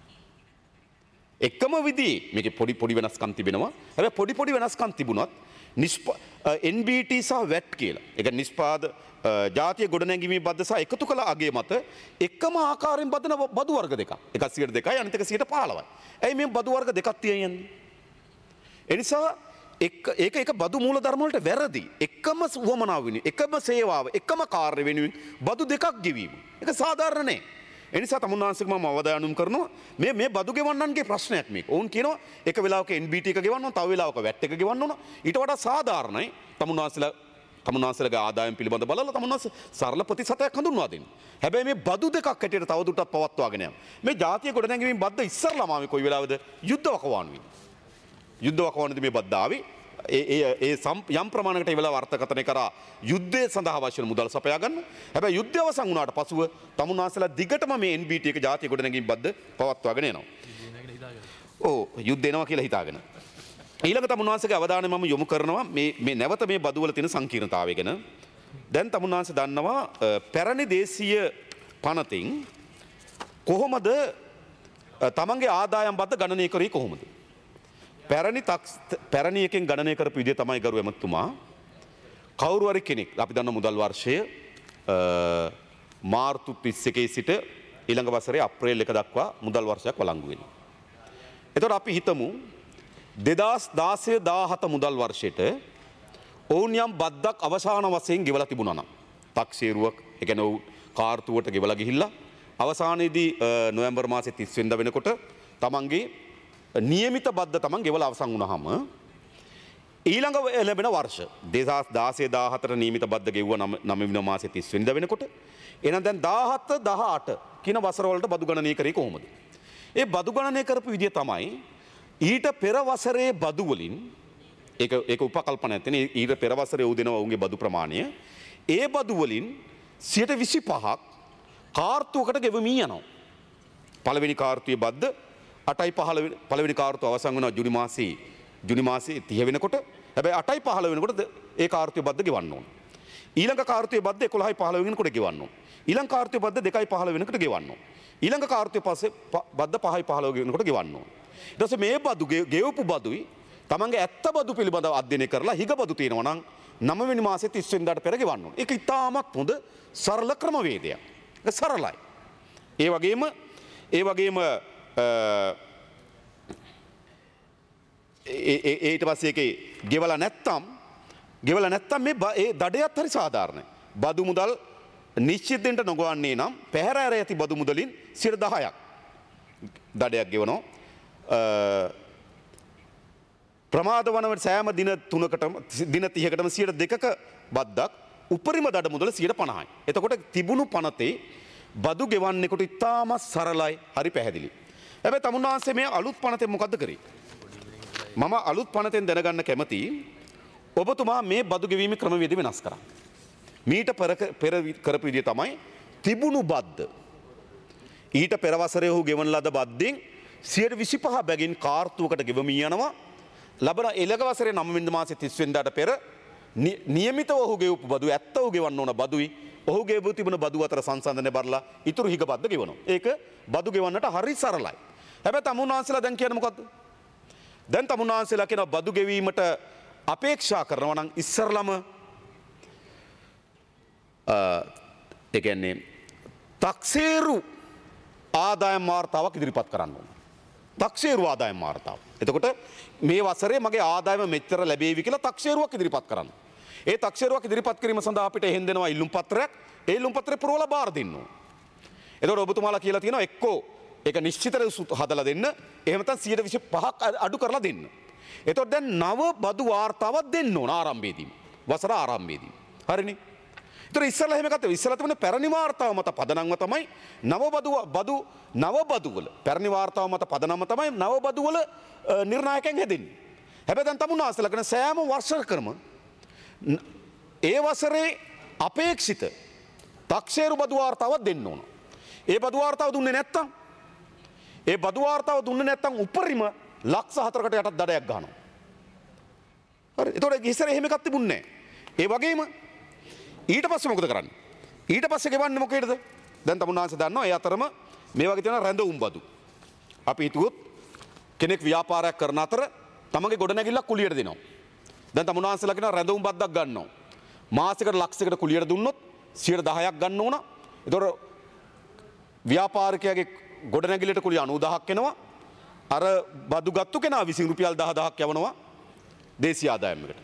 එකම විදිහේ මේකේ පොඩි පොඩි වෙනස්කම් තිබෙනවා. හැබැයි පොඩි පොඩි වෙනස්කම් තිබුණත් එන් බී ටී සහ වැට් කියලා. ඒක නිෂ්පාද ජාතිය ගොඩනැගීමේ බද්ද සහ එකතු කළ අගය මත එකම ආකාරයෙන් බදන බදු වර්ග දෙකක්. එකක් සියයට දෙකයි අනිත් එක සියයට පහළොවයි. ඇයි මේ බදු වර්ග දෙකක් තියෙන්නේ? ඒ නිසා එක ඒක එක බදු මූලධර්ම වලට වැරදි. එකම වමනාව වෙනුවෙන්, එකම සේවාව, එකම කාර්ය වෙනුවෙන් බදු දෙකක් ගෙවීම. ඒක සාධාරණ නෑ. එනිසා තමුන්නාන්සේට මම අවධානය කරනවා මේ මේ බදු ගෙවන්නන්ගේ ප්‍රශ්නයක් මේක. ඔවුන් කියනවා එක වෙලාවක එන් බී ටී එක ගෙවන්න ඕන, තව වෙලාවක වැට් එක ගෙවන්න ඕන. ඊට වඩා සාධාරණයි තමුන්නාන්සේලා තමුන්නාන්සේලාගේ ආදායම් පිළිබඳ බලලා තමුන්නාන්සේ සරල ප්‍රතිශතයක් හඳුන්වා දෙන්න. හැබැයි මේ බදු දෙකක් හැටියට තවදුරටත් පවත්වාගෙන යන්න. මේ ජාතිය ගොඩනැගීමේ බද්ද ඉස්සරලාම ආවේ කොයි වෙලාවද? යුද්ධ වකවානුවේ. යුද්ධ වකවානුවේදී මේ බද්ද ආවේ ඒ ඒ යම් ප්‍රමාණයකට ඒ වෙලාව අර්ථකථනය කරා යුද්ධය සඳහා අවශ්‍ය මුදල් සපයා ගන්න. හැබැයි යුද්ධය අවසන් වුණාට පසුව තමුන්නාන්සේලා දිගටම මේ එන් බී ටී එක ජාතිය ගොඩනැගීම් බද්ද පවත්වාගෙන යනවා. ඔව් යුද්ධ එනවා කියලා හිතාගෙන. ඊළඟ තමුන්නාන්සේගේ අවධානය මම යොමු කරනවා මේ මේ නැවත මේ බදු වල තියෙන සංකීර්ණතාවය ගැන. දැන් තමුන්නාන්සේ දන්නවා පැරණි දේශීය පනතින් කොහොමද තමන්ගේ ආදායම් බද්ද ගණනය කරේ කොහොමද? පැරණි පැරණි එකෙන් ගණනය කරපු විදිය තමයි ගරු ඇමතුමා කවුරු හරි කෙනෙක් අපි දන්න මුදල් වර්ෂය මාර්තු තිස් එකේ සිට ඊළඟ වසරේ අප්‍රේල් එක දක්වා මුදල් වර්ෂයක් වළංගු වෙනවා. එතකොට අපි හිතමු දෙදාස් දාසය දාහත මුදල් වර්ෂයට ඔවුන් යම් බද්දක් අවසාන වශයෙන් ගෙවලා තිබුණා නම් තක්සේරුවක් ඒ කියන්නේ ඔවුන් කාර්තුවට ගෙවලා ගිහිල්ලා අවසානයේදී නොවැම්බර් මාසේ තිස් වෙනිදා වෙනකොට තමන්ගේ නියමිත බද්ද තමන් ගෙවලා අවසන් වුණාම ඊළඟ ලැබෙන වර්ෂ දෙදාස් දාසය දාහතට නියමිත බද්ද ගෙවුවා නවය වෙනි මාසේ තිස් වෙනිදා වෙනකොට එහෙනම් දැන් දාහත දහඅට කියන වසර වලට බදු ගණනය කරේ කොහොමද? ඒ බදු ගණනය කරපු විදිය තමයි ඊට පෙර වසරේ බදු වලින් ඒක ඒක උපකල්පනයක් තියෙන ඊට පෙර වසරේ උදෙනවා උන්ගේ බදු ප්‍රමාණය ඒ බදු වලින් සියයට විසිපහක් කාර්තුවකට ගෙවමින් යනවා. පළවෙනි කාර්තුවේ බද්ද අටයි පහළොව පළවෙනි කාර්තුව අවසන් වෙනවා ජුනි මාසයේ ජුනි මාසයේ තිහ වෙනකොට. හැබැයි අටයි පහළොව වෙනකොට ඒ කාර්තුවේ බද්ද ගෙවන්න ඕන. ඊළඟ කාර්තුවේ බද්ද එකොළහයි පහළොව වෙනකොට ගෙවන්න ඕන. ඊළඟ කාර්තුවේ බද්ද දෙකයි පහළොව වෙනකොට ගෙවන්න ඕන. ඊළඟ කාර්තුවේ පස්සේ බද්ද පහයි පහළොව වෙනකොට ගෙවන්න ඕන. ඊට පස්සේ මේ බදු ගෙවපු බදුයි තමන්ගේ ඇත්ත බදු පිළිබඳව අධ්‍යයනය කරලා හිග බදු තියෙනවා නම් නවය වෙනි මාසේ තිස් වෙනිදාට පෙර ගෙවන්න ඕන. ඒක ඉතාමත් හොඳ සරල ක්‍රමවේදයක්. ඒක සරලයි. ඒ වගේම ඒ වගේම ඊට පස්සේ ඒකේ ගෙවලා නැත්තම් ගෙවලා නැත්තම් මේ ඒ දඩයත් හරි සාධාරණයි. බදු මුදල් නිශ්චිතෙන්ට නොගවන්නේ නම් පැහැර ඇර ඇති බදු මුදලින් සියයට දහයක් දඩයක් ගෙවනවා. ප්‍රමාද වන සෑම දින තුනකටම දින තිහකටම සියයට දෙකක බද්දක් උපරිම දඩ මුදල සියයට පනහයි. එතකොට තිබුණු පනතේ බදු ගෙවන්නෙකුට ඉතාමත් සරලයි හරි පැහැදිලි. හැබැයි තමුන්නාන්සේ මේ අලුත් පනතෙන් මොකද්ද කරේ? මම අලුත් පනතෙන් දැනගන්න කැමති ඔබතුමා මේ බදු ගෙවීමේ ක්‍රමවේද වෙනස් කරා. මීට පෙර පෙර කරපු විදිය තමයි තිබුණු බද්ද ඊට පෙර වසරේ ඔහු ගෙවන ලද බද්දෙන් සියයට විසිපහ බැගින් කාර්තුවකට ගෙවමින් යනවා. ලබන ඊළඟ වසරේ නවය වෙනි මාසේ තිස් වෙනිදාට පෙර නියමිතව ඔහු ගෙවපු බදු ඇත්ත ඔහු ගෙවන්න ඕන බදුයි ඔහු ගෙවපු තිබුණ බදු අතර සංසන්දනය බලලා ඉතුරු හිග බද්ද ගෙවනවා. ඒක බදු ගෙවන්නට හරි සරලයි. හැබැයි තමුන්වහන්සේලා දැන් කියන්නේ මොකද්ද? දැන් තමුන්වහන්සේලා කියන බදු ගෙවීමට අපේක්ෂා කරනවා නම් ඉස්සරළම ඒ කියන්නේ තක්සේරු ආදායම් වාර්තාවක් ඉදිරිපත් කරන්න ඕන. තක්සේරු ආදායම් වාර්තාව. එතකොට මේ වසරේ මගේ ආදායම මෙච්චර ලැබේවි කියලා තක්සේරුවක් ඉදිරිපත් කරන්න. ඒ තක්සේරුවක් ඉදිරිපත් කිරීම සඳහා අපිට එහෙන් දෙනවා ඉල්ලුම් පත්‍රයක්. ඒ ඉල්ලුම් පත්‍රේ පුරවලා බාර දෙන්න ඕන. එතකොට ඔබතුමාලා කියලා තියෙනවා එක්කෝ ඒක නිශ්චිත හදලා දෙන්න. එහෙම නැත්නම් සියයට විසිපහක් අඩු කරලා දෙන්න. එතකොට දැන් නව බදු වාර්තාවක් දෙන්න ඕන ආරම්භයේදී. වසර ආරම්භයේදී. හරිනේ? ඒතර ඉස්සෙල්ලා එහෙම ගත්තා. ඉස්සෙල්ලා තිබුණේ පැරණි වාර්තාව මත පදනම්ව තමයි නව බදු බදු නව බදු වල පැරණි වාර්තාව මත පදනම්ව තමයි නව බදු වල නිර්ණායකයන් හැදෙන්නේ. හැබැයි දැන් තමුන්වහන්සේලා කරන සෑම වර්ෂයකම ඒ වසරේ අපේක්ෂිත තක්සේරු බදු වාර්තාවක් දෙන්න ඕන. ඒ බදු වාර්තාව දුන්නේ නැත්තම් ඒ බදු වාර්තාව දුන්නේ නැත්තම් උපරිම ලක්ෂ හතරකට යටත් දඩයක් ගන්නවා. හරි. ඒතකොට ඉස්සර එහෙම එකක් තිබුණේ නැහැ. ඒ වගේම ඊට පස්සේ මොකද කරන්නේ? ඊට පස්සේ ගෙවන්නේ මොකේද? දැන් තමුන්වහන්සේ දන්නවා ඒ අතරම මේ වගේ තියෙන රැඳවුම් බදු. අපි හිතුවොත් කෙනෙක් ව්‍යාපාරයක් කරන අතර තමන්ගේ ගොඩනැගිල්ලක් කුලියට දෙනවා. දැන් තමුන්වහන්සේලා කියන රැඳවුම් බද්දක් ගන්නවා. මාසෙකට ලක්ෂයකට කුලියට දුන්නොත් සියයට දහයක් ගන්න ඕන. ඒතකොට ව්‍යාපාරිකයාගේ ගොඩනැගිල්ලට කුලිය අනූදහක් එනවා. අර බදු ගත්තු කෙනා විසින් රුපියල් දහදහක් යවනවා දේශීය ආදායමකට.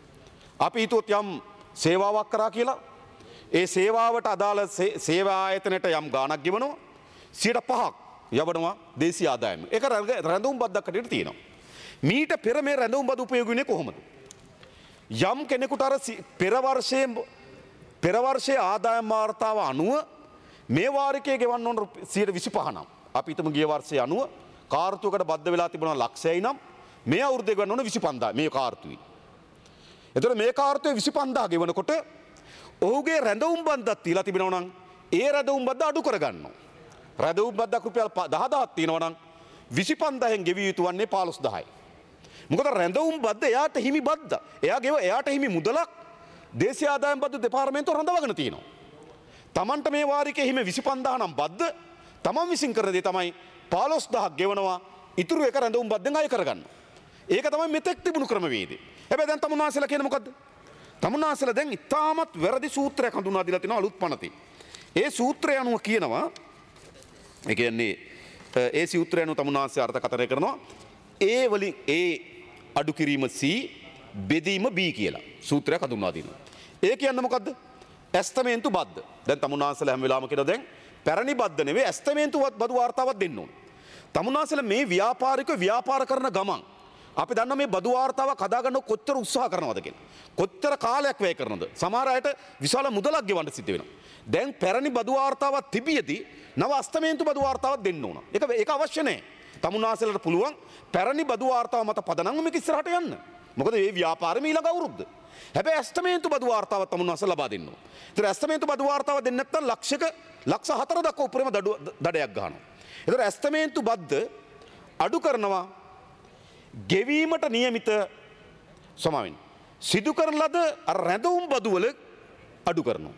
අපි හිතුවොත් යම් සේවාවක් කරා කියලා ඒ සේවාවට අදාළ සේවා ආයතනයට යම් ගාණක් ගෙවනවා සියයට පහක් යවනවා දේශීය ආදායම. ඒක රැඳවුම් බද්දක් කටියට තියෙනවා. මීට පෙර මේ රැඳවුම් බදු උපයෝගී වෙන්නේ කොහොමද? යම් කෙනෙකුට අර පෙර වර්ෂයේ පෙර වර්ෂයේ ආදායම් වාර්තාව අනුව මේ වාරිකයේ ගෙවන්න ඕන සියයට විසිපහ නම් අපි හිතමු ගිය වර්ෂයේ අනුව කාර්තුවකට බද්ධ වෙලා තිබුණා ලක්ෂයයි නම් මේ අවුරුද්දේ ගෙවන්න ඕන විසිපන්දායි මේ කාර්තුවේ. එතකොට මේ කාර්තුවේ විසිපන්දාහ ගෙවනකොට ඔහුගේ රැඳවුම් බද්දක් තියලා තිබෙනවා නම් ඒ රැඳවුම් බද්ද අඩු කරගන්නවා. රැඳවුම් බද්දක් රුපියල් දහදහක් තියෙනවා නම් විසිපන්දාහෙන් ගෙවිය යුතු වන්නේ පහළොස්දහයි. මොකද රැඳවුම් බද්ද එයාට හිමි බද්ද. එයා ගෙව එයාට හිමි මුදලක් දේශීය ආදායම් බද්ද දෙපාර්තමේන්තුව රඳවගෙන තියෙනවා. තමන්ට මේ වාරිකයේ හිමි විසිපන්දාහ නම් බද්ද තමන් විසින් කරන දේ තමයි පහළොස්දහක් ගෙවනවා ඉතුරු එක රැඳවුම් බද්දෙන් අය කරගන්න. ඒක තමයි මෙතෙක් තිබුණු ක්‍රමවේදය. හැබැයි දැන් තමුන්වහන්සේලා කියන්නේ මොකද්ද? තමුන්වහන්සේලා දැන් ඉතාමත් වැරදි සූත්‍රයක් හඳුන්වා දීලා තිනවා අලුත් පනතේ. ඒ සූත්‍රය අනුව කියනවා ඒ කියන්නේ ඒ සූත්‍රය අනුව තමුන්වහන්සේ අර්ථකථනය කරනවා ඒ වලින් ඒ අඩු කිරීම C බෙදීම B කියලා සූත්‍රයක් හඳුන්වා දෙනවා. ඒ කියන්නේ මොකද්ද? ඇස්තමේන්තු බද්ද. දැන් තමුන්වහන්සේලා හැම වෙලාවම කියනවා දැන් පැරණි බද්ද නෙවෙයි ඇස්තමේන්තු බදු වාර්තාවක් දෙන්න ඕන. තමුන්වහන්සේලා මේ ව්‍යාපාරිකව ව්‍යාපාර කරන ගමන් අපි දන්න මේ බදු වාර්තාවක් හදාගන්න කොච්චර උත්සාහ කරනවද කියලා. කොච්චර කාලයක් වැය කරනවද? සමහර අයට විශාල මුදලක් ගෙවන්න සිද්ධ වෙනවා. දැන් පැරණි බදු වාර්තාවක් තිබියදී නව අස්තමේන්තු බදු වාර්තාවක් දෙන්න ඕන. ඒක ඒක අවශ්‍ය නැහැ. තමුන්වහන්සේලාට පුළුවන් පැරණි බදු වාර්තාව මත පදනම් මේක ඉස්සරහට යන්න. මොකද මේ ව්‍යාපාරෙම ඊළඟ අවුරුද්ද. හැබැයි අස්තමේන්තු බදු වාර්තාවක් තමුන්වහන්සේ ලබා දෙන්න ඕන. ඒතර අස්තමේන්තු බදු වාර්තාව දෙන්න නැත්නම් ලක්ෂයක ලක්ෂ හතර දක්වා උපරිම දඩයක් ගන්නවා. ඒතර අස්තමේන්තු බද්ද අඩු කරනවා ගෙවීමට නියමිත සමාවෙන් සිදු කරන ලද අර රැඳවුම් බදු වල අඩු කරනවා.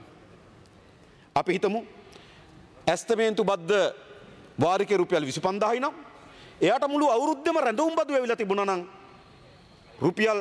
අපි හිතමු ඇස්තමේන්තු බද්ද වාරිකේ රුපියල් විසිපන්දාහයි නම් එයාට මුළු අවුරුද්දෙම රැඳවුම් බදු ඇවිල්ලා තිබුණා නම් රුපියල්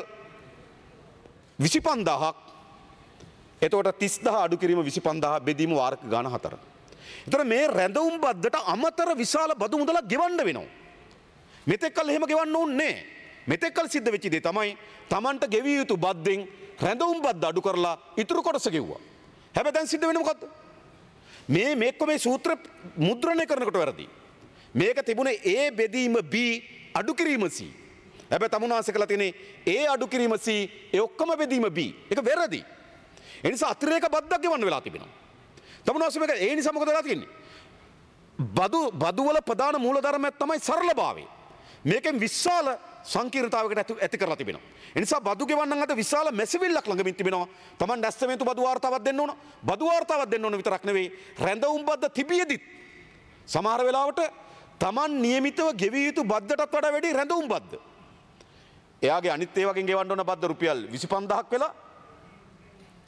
විසිපන්දාහක් එතකොට තිස්දාහ අඩු කිරීම විසිපන්දාහ බෙදීම වාරික ගාන හතර. එතකොට මේ රැඳවුම් බද්දට අමතර විශාල බදු මුදලක් ගෙවන්න වෙනවා. මෙතෙක් කල් එහෙම ගෙවන්න ඕනේ නැහැ. මෙතෙක් කල් සිද්ධ වෙච්ච දේ තමයි Tamanට ගෙවිය යුතු බද්දෙන් රැඳවුම් බද්ද අඩු කරලා ඉතුරු කොටස ගෙවුවා. හැබැයි දැන් සිද්ධ වෙන්නේ මොකද්ද? මේ මේක මේ සූත්‍ර මුද්‍රණය කරනකොට වැරදි. මේක තිබුණේ A බෙදීම B අඩු කිරීම C. හැබැයි තමුන්වහන්සේ කළා තියෙන්නේ A අඩු කිරීම C ඒ ඔක්කොම බෙදීම B. ඒක වැරදි. ඒ නිසා අතිරේක බද්දක් ගෙවන්න වෙලා තිබෙනවා. තමුන්වහන්සේ මේක ඒ නිසා මොකද වෙලා තියෙන්නේ? බදු බදු වල ප්‍රධාන මූලධර්මයක් තමයි සරලභාවය. මේකෙන් විශාල සංකීර්ණතාවයකට ඇති කරලා තිබෙනවා. ඒ නිසා බදු ගෙවන්නන් අද විශාල මැසිවිල්ලක් ළඟමින් තිබෙනවා. Taman ඇස්තමේන්තු බදු වාර්තාවක් දෙන්න ඕන. බදු වාර්තාවක් දෙන්න ඕන විතරක් නෙවෙයි රැඳවුම් බද්ද තිබියදිත් සමහර වෙලාවට Taman නියමිතව ගෙවිය යුතු බද්දටත් වඩා වැඩි රැඳවුම් බද්ද. එයාගේ අනිත් ඒවාගෙන් ගෙවන්න ඕන බද්ද රුපියල් විසිපන්දාහක් වෙලා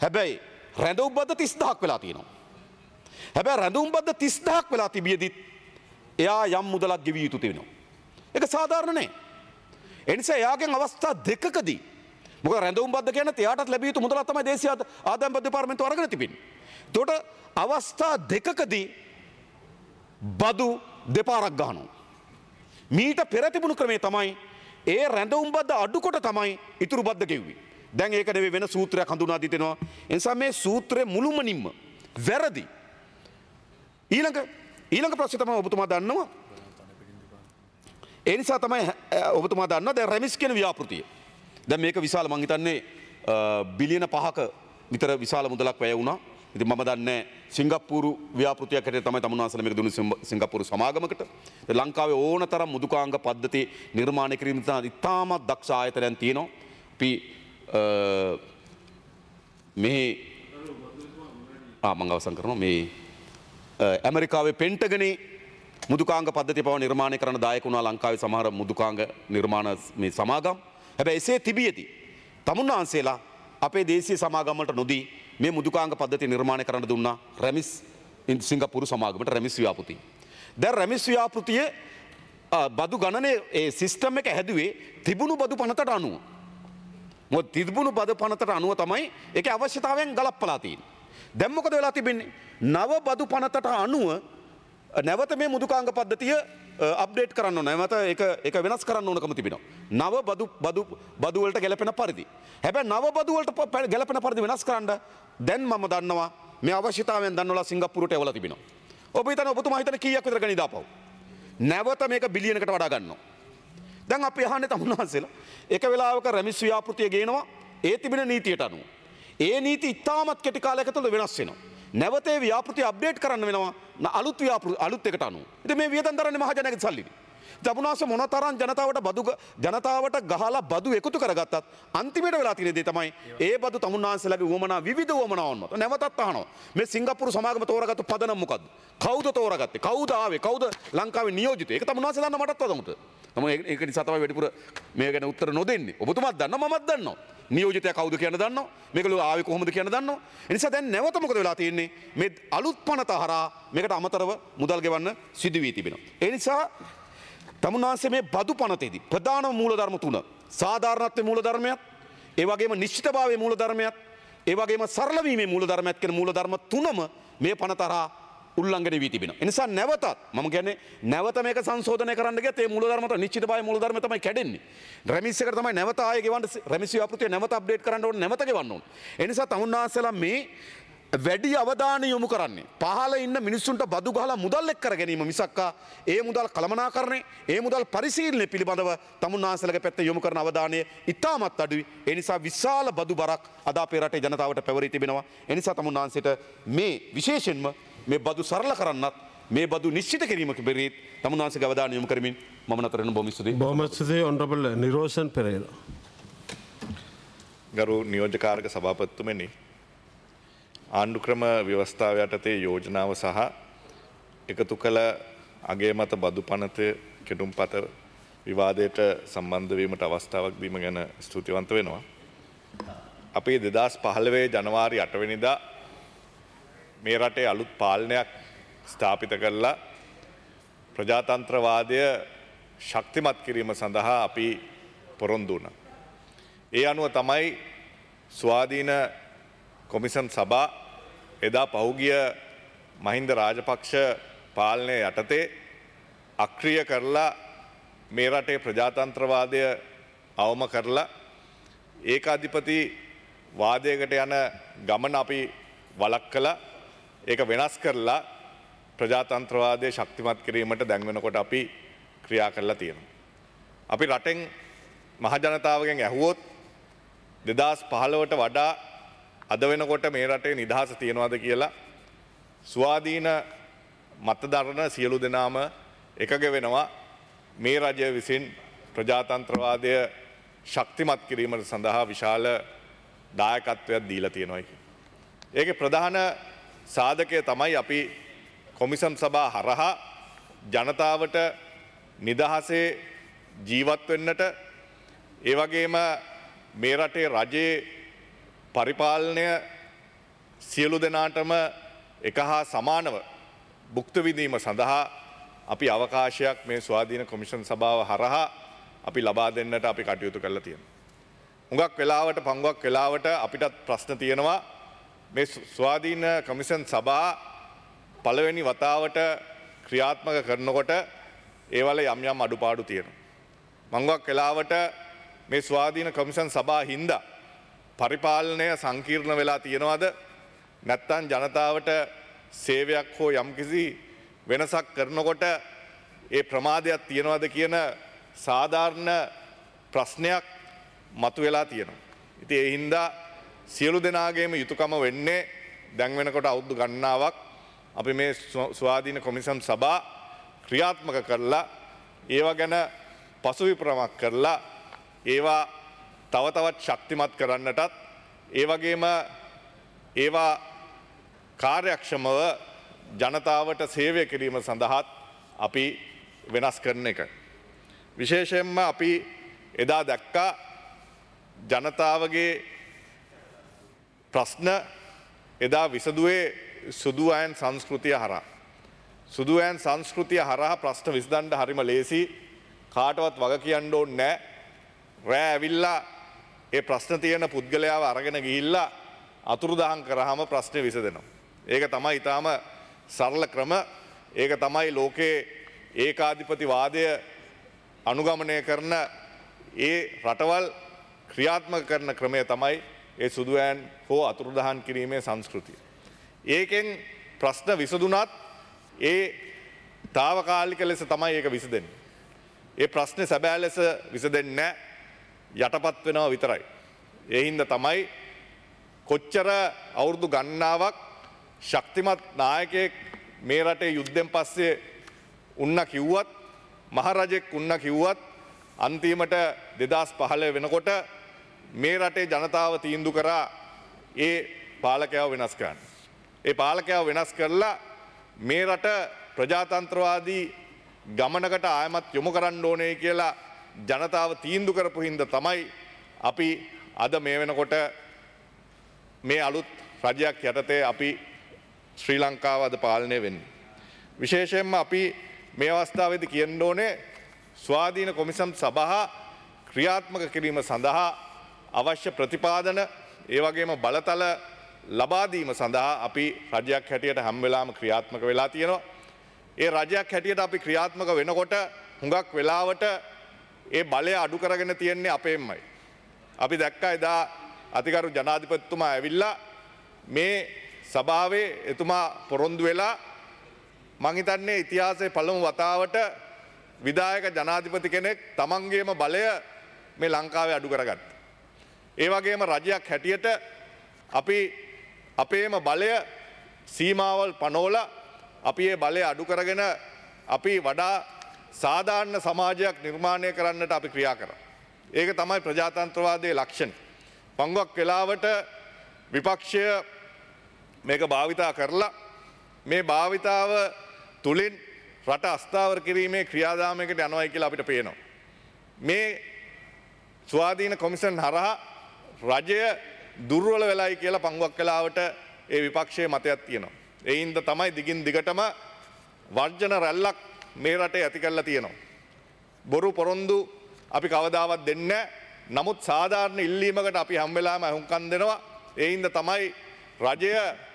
හැබැයි රැඳවුම් බද්ද තිස් දහක් වෙලා තියෙනවා. හැබැයි රැඳවුම් බද්ද තිස් දහක් වෙලා තිබියදිත් එයා යම් මුදලක් ගෙවිය යුතු වෙනවා. ඒක සාධාරණ නෑ. ඒ නිසා එයාගෙන් අවස්ථා දෙකකදී මොකද රැඳවුම් බද්ද කියන්නේ එයාටත් ලැබිය යුතු මුදලක් තමයි දේශීය ආදායම් බද්ද දෙපාර්තමේන්තුව අරගෙන තිබෙන්නේ. එතකොට අවස්ථා දෙකකදී බදු දෙපාරක් ගහනවා. මීට පෙර තිබුණු ක්‍රමේ තමයි ඒ රැඳවුම් බද්ද අඩු කොට තමයි ඉතුරු බද්ද ගෙව්වේ. දැන් ඒක නෙවෙයි වෙන සූත්‍රයක් හඳුනා දී දෙනවා. ඒ නිසා මේ සූත්‍රය මුළුමනින්ම වැරදි. ඊළඟ ඊළඟ ප්‍රශ්නේ තමයි ඔබතුමා දන්නවා. ඒ නිසා තමයි ඔබතුමා දන්නවා දැන් රැමිස් කියන ව්‍යාපෘතිය. දැන් මේක විශාල මං හිතන්නේ බිලියන පහක විතර විශාල මුදලක් වැය වුණා. ඉතින් මම දන්නේ සිංගප්පූරු ව්‍යාපෘතියක් හැටියට තමයි තමුන්නාසල මේක දුන්නේ සිංගප්පූරු සමාගමකට. ලංකාවේ ඕනතරම් මුදුකාංග පද්ධති නිර්මාණය කිරීම තමයි ඉතාමත් දක්ෂ ආයතනයන් තියෙනවා. අපි මේ ආ මම අවසන් කරනවා මේ ඇමරිකාවේ පෙන්ටගනේ මුදුකාංග පද්ධතිය පව නිර්මාණය කරන දායක වුණා ලංකාවේ සමහර මුදුකාංග නිර්මාණ මේ සමාගම්. හැබැයි එසේ තිබියදී තමුන්නාන්සේලා අපේ දේශීය සමාගම් වලට නොදී මේ මුදුකාංග පද්ධතිය නිර්මාණය කරන්න දුන්නා රැමිස් සිංගප්පූරු සමාගමට රැමිස් ව්‍යාපෘතිය. දැන් රැමිස් ව්‍යාපෘතිය බදු ගණනේ ඒ සිස්ටම් එක හැදුවේ තිබුණු බදු පනතට අනුව. මොකද තිබුණු බදු පනතට අනුව තමයි ඒකේ අවශ්‍යතාවයන් ගලප්පලා තියෙන්නේ. දැන් මොකද වෙලා තිබෙන්නේ? නව බදු පනතට අනුව නැවත මේ මුදුකාංග පද්ධතිය අප්ඩේට් කරන්න ඕන. නැවත ඒක ඒක වෙනස් කරන්න ඕනකම තිබෙනවා. නව බදු බදු බදු වලට ගැලපෙන පරිදි. හැබැයි නව බදු වලට ගැලපෙන පරිදි වෙනස් කරන්න දැන් මම දන්නවා මේ අවශ්‍යතාවයෙන් දන්වලා සිංගප්පූරුවට එවලා තිබෙනවා. ඔබ හිතන ඔබතුමා හිතන කීයක් විතර ගණන් දාපව. නැවත මේක බිලියනකට වඩා ගන්නවා. දැන් අපි අහන්නේ තමුන්වහන්සේලා එක වෙලාවක රැමිස් ව්‍යාපෘතිය ගේනවා ඒ තිබෙන නීතියට අනුව. ඒ නීති ඉතාමත් කෙටි කාලයක තුළ වෙනස් වෙනවා. නැවත ඒ ව්‍යාපෘතිය අප්ඩේට් කරන්න වෙනවා අලුත් ව්‍යාපෘති අලුත් එකට අනුව. ඉතින් මේ වියදම් දරන්නේ මහජනයාගේ සල්ලිනේ. තමුන්වහන්ස මොනතරම් ජනතාවට බදු ජනතාවට ගහලා බදු එකතු කරගත්තත් අන්තිමට වෙලා තියෙන දේ තමයි ඒ බදු තමුන්වහන්සේලාගේ වමනා විවිධ වමනාවන් මත නැවතත් අහනවා. මේ සිංගප්පූරු සමාගම තෝරාගත්තු පදනම මොකද්ද? කවුද තෝරාගත්තේ? කවුද ආවේ? කවුද ලංකාවේ නියෝජිතේ? ඒක තමුන්වහන්සේ දන්න මටත් වදමුත. මම ඒක නිසා තමයි වැඩිපුර මේ ගැන උත්තර නොදෙන්නේ. ඔබතුමාත් දන්නවා මමත් දන්නවා. නියෝජිතයා කවුද කියන දන්නවා. මේකලු ආවේ කොහොමද කියන දන්නවා. ඒ නිසා දැන් නැවත මොකද වෙලා තියෙන්නේ? මේ අලුත් පනත හරහා මේකට අමතරව මුදල් ගෙවන්න සිදු වී තිබෙනවා. ඒ නිසා තමුන්වහන්සේ මේ බදු පනතේදී ප්‍රධානම මූලධර්ම තුන සාධාරණත්වයේ මූලධර්මයක්, ඒ වගේම නිශ්චිතභාවයේ මූලධර්මයක්, ඒ වගේම සරල වීමේ මූලධර්මයක් කියන මූලධර්ම තුනම මේ පනත හරහා උල්ලංඝනය වී තිබෙනවා. ඒ නිසා නැවතත් මම කියන්නේ නැවත මේක සංශෝධනය කරන්න ගියත් ඒ මූලධර්ම තමයි නිශ්චිතභාවයේ මූලධර්ම තමයි කැඩෙන්නේ. රැමිස් එකට තමයි නැවත ආයෙ ගෙවන්න රැමිස් ව්‍යාපෘතිය නැවත අප්ඩේට් කරන්න ඕනේ, නැවත ගෙවන්න ඕනේ. ඒ නිසා තමුන්වහන්සේලා මේ වැඩි අවධානය යොමු කරන්නේ පහළ ඉන්න මිනිස්සුන්ට බදු ගහලා මුදල් එක් කර ගැනීම මිසක්කා ඒ මුදල් කළමනාකරණය ඒ මුදල් පරිශීලනය පිළිබඳව තමුන්වහන්සේලාගේ පැත්තේ යොමු කරන අවධානය ඉතාමත් අඩුයි. ඒ නිසා විශාල බදු බරක් අද අපේ රටේ ජනතාවට පැවරී තිබෙනවා. ඒ නිසා තමුන්වහන්සේට මේ විශේෂයෙන්ම මේ බදු සරල කරන්නත් මේ බදු නිශ්චිත කිරීම කෙරෙහිත් තමුන්වහන්සේගේ අවධානය යොමු කරමින් මම නතර වෙන බොහොම ස්තුතියි. බොහොම ස්තුතියි ඔනරබල් නිරෝෂන් පෙරේරා. ගරු නියෝජකාරක සභාපතිතුමනි, ආණ්ඩුක්‍රම ව්‍යවස්ථාව යටතේ යෝජනාව සහ එකතු කළ අගේ මත බදු පනත කෙටුම්පත විවාදයට සම්බන්ධ වීමට අවස්ථාවක් දීම ගැන ස්තුතිවන්ත වෙනවා. අපි දෙදහස් පහළොව ජනවාරි අට වෙනිදා මේ රටේ අලුත් පාලනයක් ස්ථාපිත කරලා ප්‍රජාතන්ත්‍රවාදය ශක්තිමත් කිරීම සඳහා අපි පොරොන්දු වුණා. ඒ අනුව තමයි ස්වාධීන කොමිසම් සභා එදා පහුගිය මහින්ද රාජපක්ෂ පාලනය යටතේ අක්‍රිය කරලා මේ රටේ ප්‍රජාතන්ත්‍රවාදය අවම කරලා ඒකාධිපති වාදයකට යන ගමන අපි වළක්වලා ඒක වෙනස් කරලා ප්‍රජාතන්ත්‍රවාදය ශක්තිමත් කිරීමට දැන් වෙනකොට අපි ක්‍රියා කරලා තියෙනවා. අපි රටෙන් මහජනතාවගෙන් ඇහුවොත් දෙදහස් පහළොවට වඩා අද වෙනකොට මේ රටේ නිදහස තියෙනවද කියලා ස්වාධීන මතදරන සියලු දෙනාම එකග වෙනවා මේ රජය විසින් ප්‍රජාතන්ත්‍රවාදය ශක්තිමත් කිරීමට සඳහා විශාල දායකත්වයක් දීලා තියෙනවා. ඒකේ ප්‍රධාන සාධකය තමයි අපි කොමිසම් සභා හරහා ජනතාවට නිදහසේ ජීවත් වෙන්නට, ඒ වගේම මේ රටේ රජයේ පරිපාලනය සියලු දෙනාටම එක හා සමානව භුක්ත විඳීම සඳහා අපි අවකාශයක් මේ ස්වාධීන කොමිෂන් සභාව හරහා අපි ලබා දෙන්නට අපි කටයුතු කරලා තියෙනවා. හුඟක් වෙලාවට පංගුවක් වෙලාවට අපිටත් ප්‍රශ්න තියෙනවා මේ ස්වාධීන කොමිෂන් සභා පළවෙනි වතාවට ක්‍රියාත්මක කරනකොට ඒවල යම් යම් අඩුපාඩු තියෙනවා. මංගුවක් වෙලාවට මේ ස්වාධීන කොමිෂන් සභා හින්දා පරිපාලනය සංකීර්ණ වෙලා තියෙනවද නැත්තම් ජනතාවට සේවයක් හෝ යම්කිසි වෙනසක් කරනකොට ඒ ප්‍රමාදයක් තියෙනවද කියන සාධාරණ ප්‍රශ්නයක් මතුවලා තියෙනවා. ඉතින් ඒ හින්දා සියලු දෙනාගේම යුතුයකම වෙන්නේ දැන් වෙනකොට අවුරුදු ගණනාවක් අපි මේ ස්වාධීන කොමිෂන් සභා ක්‍රියාත්මක කරලා ඒවා ගැන පසුවිපරමක් කරලා ඒවා තව තවත් ශක්තිමත් කරන්නටත් ඒ වගේම ඒවා කාර්යක්ෂමව ජනතාවට සේවය කිරීම සඳහාත් අපි වෙනස් කරන එක. විශේෂයෙන්ම අපි එදා දැක්කා ජනතාවගේ ප්‍රශ්න එදා විසදුවේ සුදුවයන් සංස්කෘතිය හරහා. සුදුවයන් සංස්කෘතිය හරහා ප්‍රශ්න විසඳන්න හරිම ලේසි. කාටවත් වග කියන්න ඕනේ නැහැ. රෑ ඇවිල්ලා ඒ ප්‍රශ්න තියෙන පුද්ගලයාව අරගෙන ගිහිල්ලා අතුරුදහන් කරාම ප්‍රශ්නේ විසඳෙනවා. ඒක තමයි ඊටාම සරල ක්‍රම. ඒක තමයි ලෝකේ ඒකාධිපතිවාදය අනුගමනය කරන ඒ රටවල් ක්‍රියාත්මක කරන ක්‍රමය තමයි ඒ සුදුවෑන් හෝ අතුරුදහන් කිරීමේ සංස්කෘතිය. ඒකෙන් ප්‍රශ්න විසඳුණත් ඒ తాවකාලික ලෙස තමයි ඒක විසඳෙන්නේ. ඒ ප්‍රශ්නේ සැබෑ ලෙස විසඳෙන්නේ නැහැ. යටපත් වෙනවා විතරයි. ඒ හින්දා තමයි කොච්චර අවුරුදු ගණනාවක් ශක්තිමත් නායකයෙක් මේ රටේ යුද්ධෙන් පස්සේ උන්න කිව්වත් මහරජෙක් උන්න කිව්වත් අන්තිමට දෙදාස් පහළොව වෙනකොට මේ රටේ ජනතාව තීන්දුව කරා ඒ පාලකයව වෙනස් කරන්න. ඒ පාලකයව වෙනස් කරලා මේ රට ප්‍රජාතන්ත්‍රවාදී ගමනකට ආයමත් යොමු කරන්න ඕනේ කියලා ජනතාව තීන්දුව කරපු හින්දා තමයි අපි අද මේ වෙනකොට මේ අලුත් රජයක් යටතේ අපි ශ්‍රී ලංකාව අද පාලනය වෙන්නේ. විශේෂයෙන්ම අපි මේ අවස්ථාවේදී කියන්න ඕනේ ස්වාධීන කොමිෂන් සභා ක්‍රියාත්මක කිරීම සඳහා අවශ්‍ය ප්‍රතිපාදන ඒ වගේම බලතල ලබා දීම සඳහා අපි රජයක් හැටියට හැම වෙලාවම ක්‍රියාත්මක වෙලා තියෙනවා. ඒ රජයක් හැටියට අපි ක්‍රියාත්මක වෙනකොට හුඟක් වෙලාවට ඒ බලය අඩු කරගෙන තියෙන්නේ අපේමයි. අපි දැක්කා එදා අතිගරු ජනාධිපතිතුමා ඇවිල්ලා මේ සභාවේ එතුමා පොරොන්දු වෙලා මං හිතන්නේ ඉතිහාසයේ පළමු වතාවට විධායක ජනාධිපති කෙනෙක් තමන්ගේම බලය මේ ලංකාවේ අඩු කරගත්තා. ඒ වගේම රජයක් හැටියට අපි අපේම බලය සීමාවල් පනෝලා අපි ඒ බලය අඩු කරගෙන අපි වඩා සාධාරණ සමාජයක් නිර්මාණය කරන්නට අපි ක්‍රියා කරා. ඒක තමයි ප්‍රජාතන්ත්‍රවාදයේ ලක්ෂණ. පංගුවක් වෙලාවට විපක්ෂය මේක භාවිතා කරලා මේ භාවිතාව තුලින් රට අස්ථාවර කිරීමේ ක්‍රියාදාමයකට යනවායි කියලා අපිට පේනවා. මේ ස්වාධීන කොමිෂන් හරහා රජය දුර්වල වෙලායි කියලා පංගුවක් වෙලාවට ඒ විපක්ෂයේ මතයක් තියෙනවා. ඒ හින්දා තමයි දිගින් දිගටම වර්ජන රැල්ලක් මේ රටේ ඇති කරලා තියෙනවා. බොරු පොරොන්දු අපි කවදාවත් දෙන්නේ නැහැ. නමුත් සාධාරණ ඉල්ලීමකට අපි හැම වෙලාවෙම අහුම්කම් දෙනවා. ඒ හින්දා තමයි රජය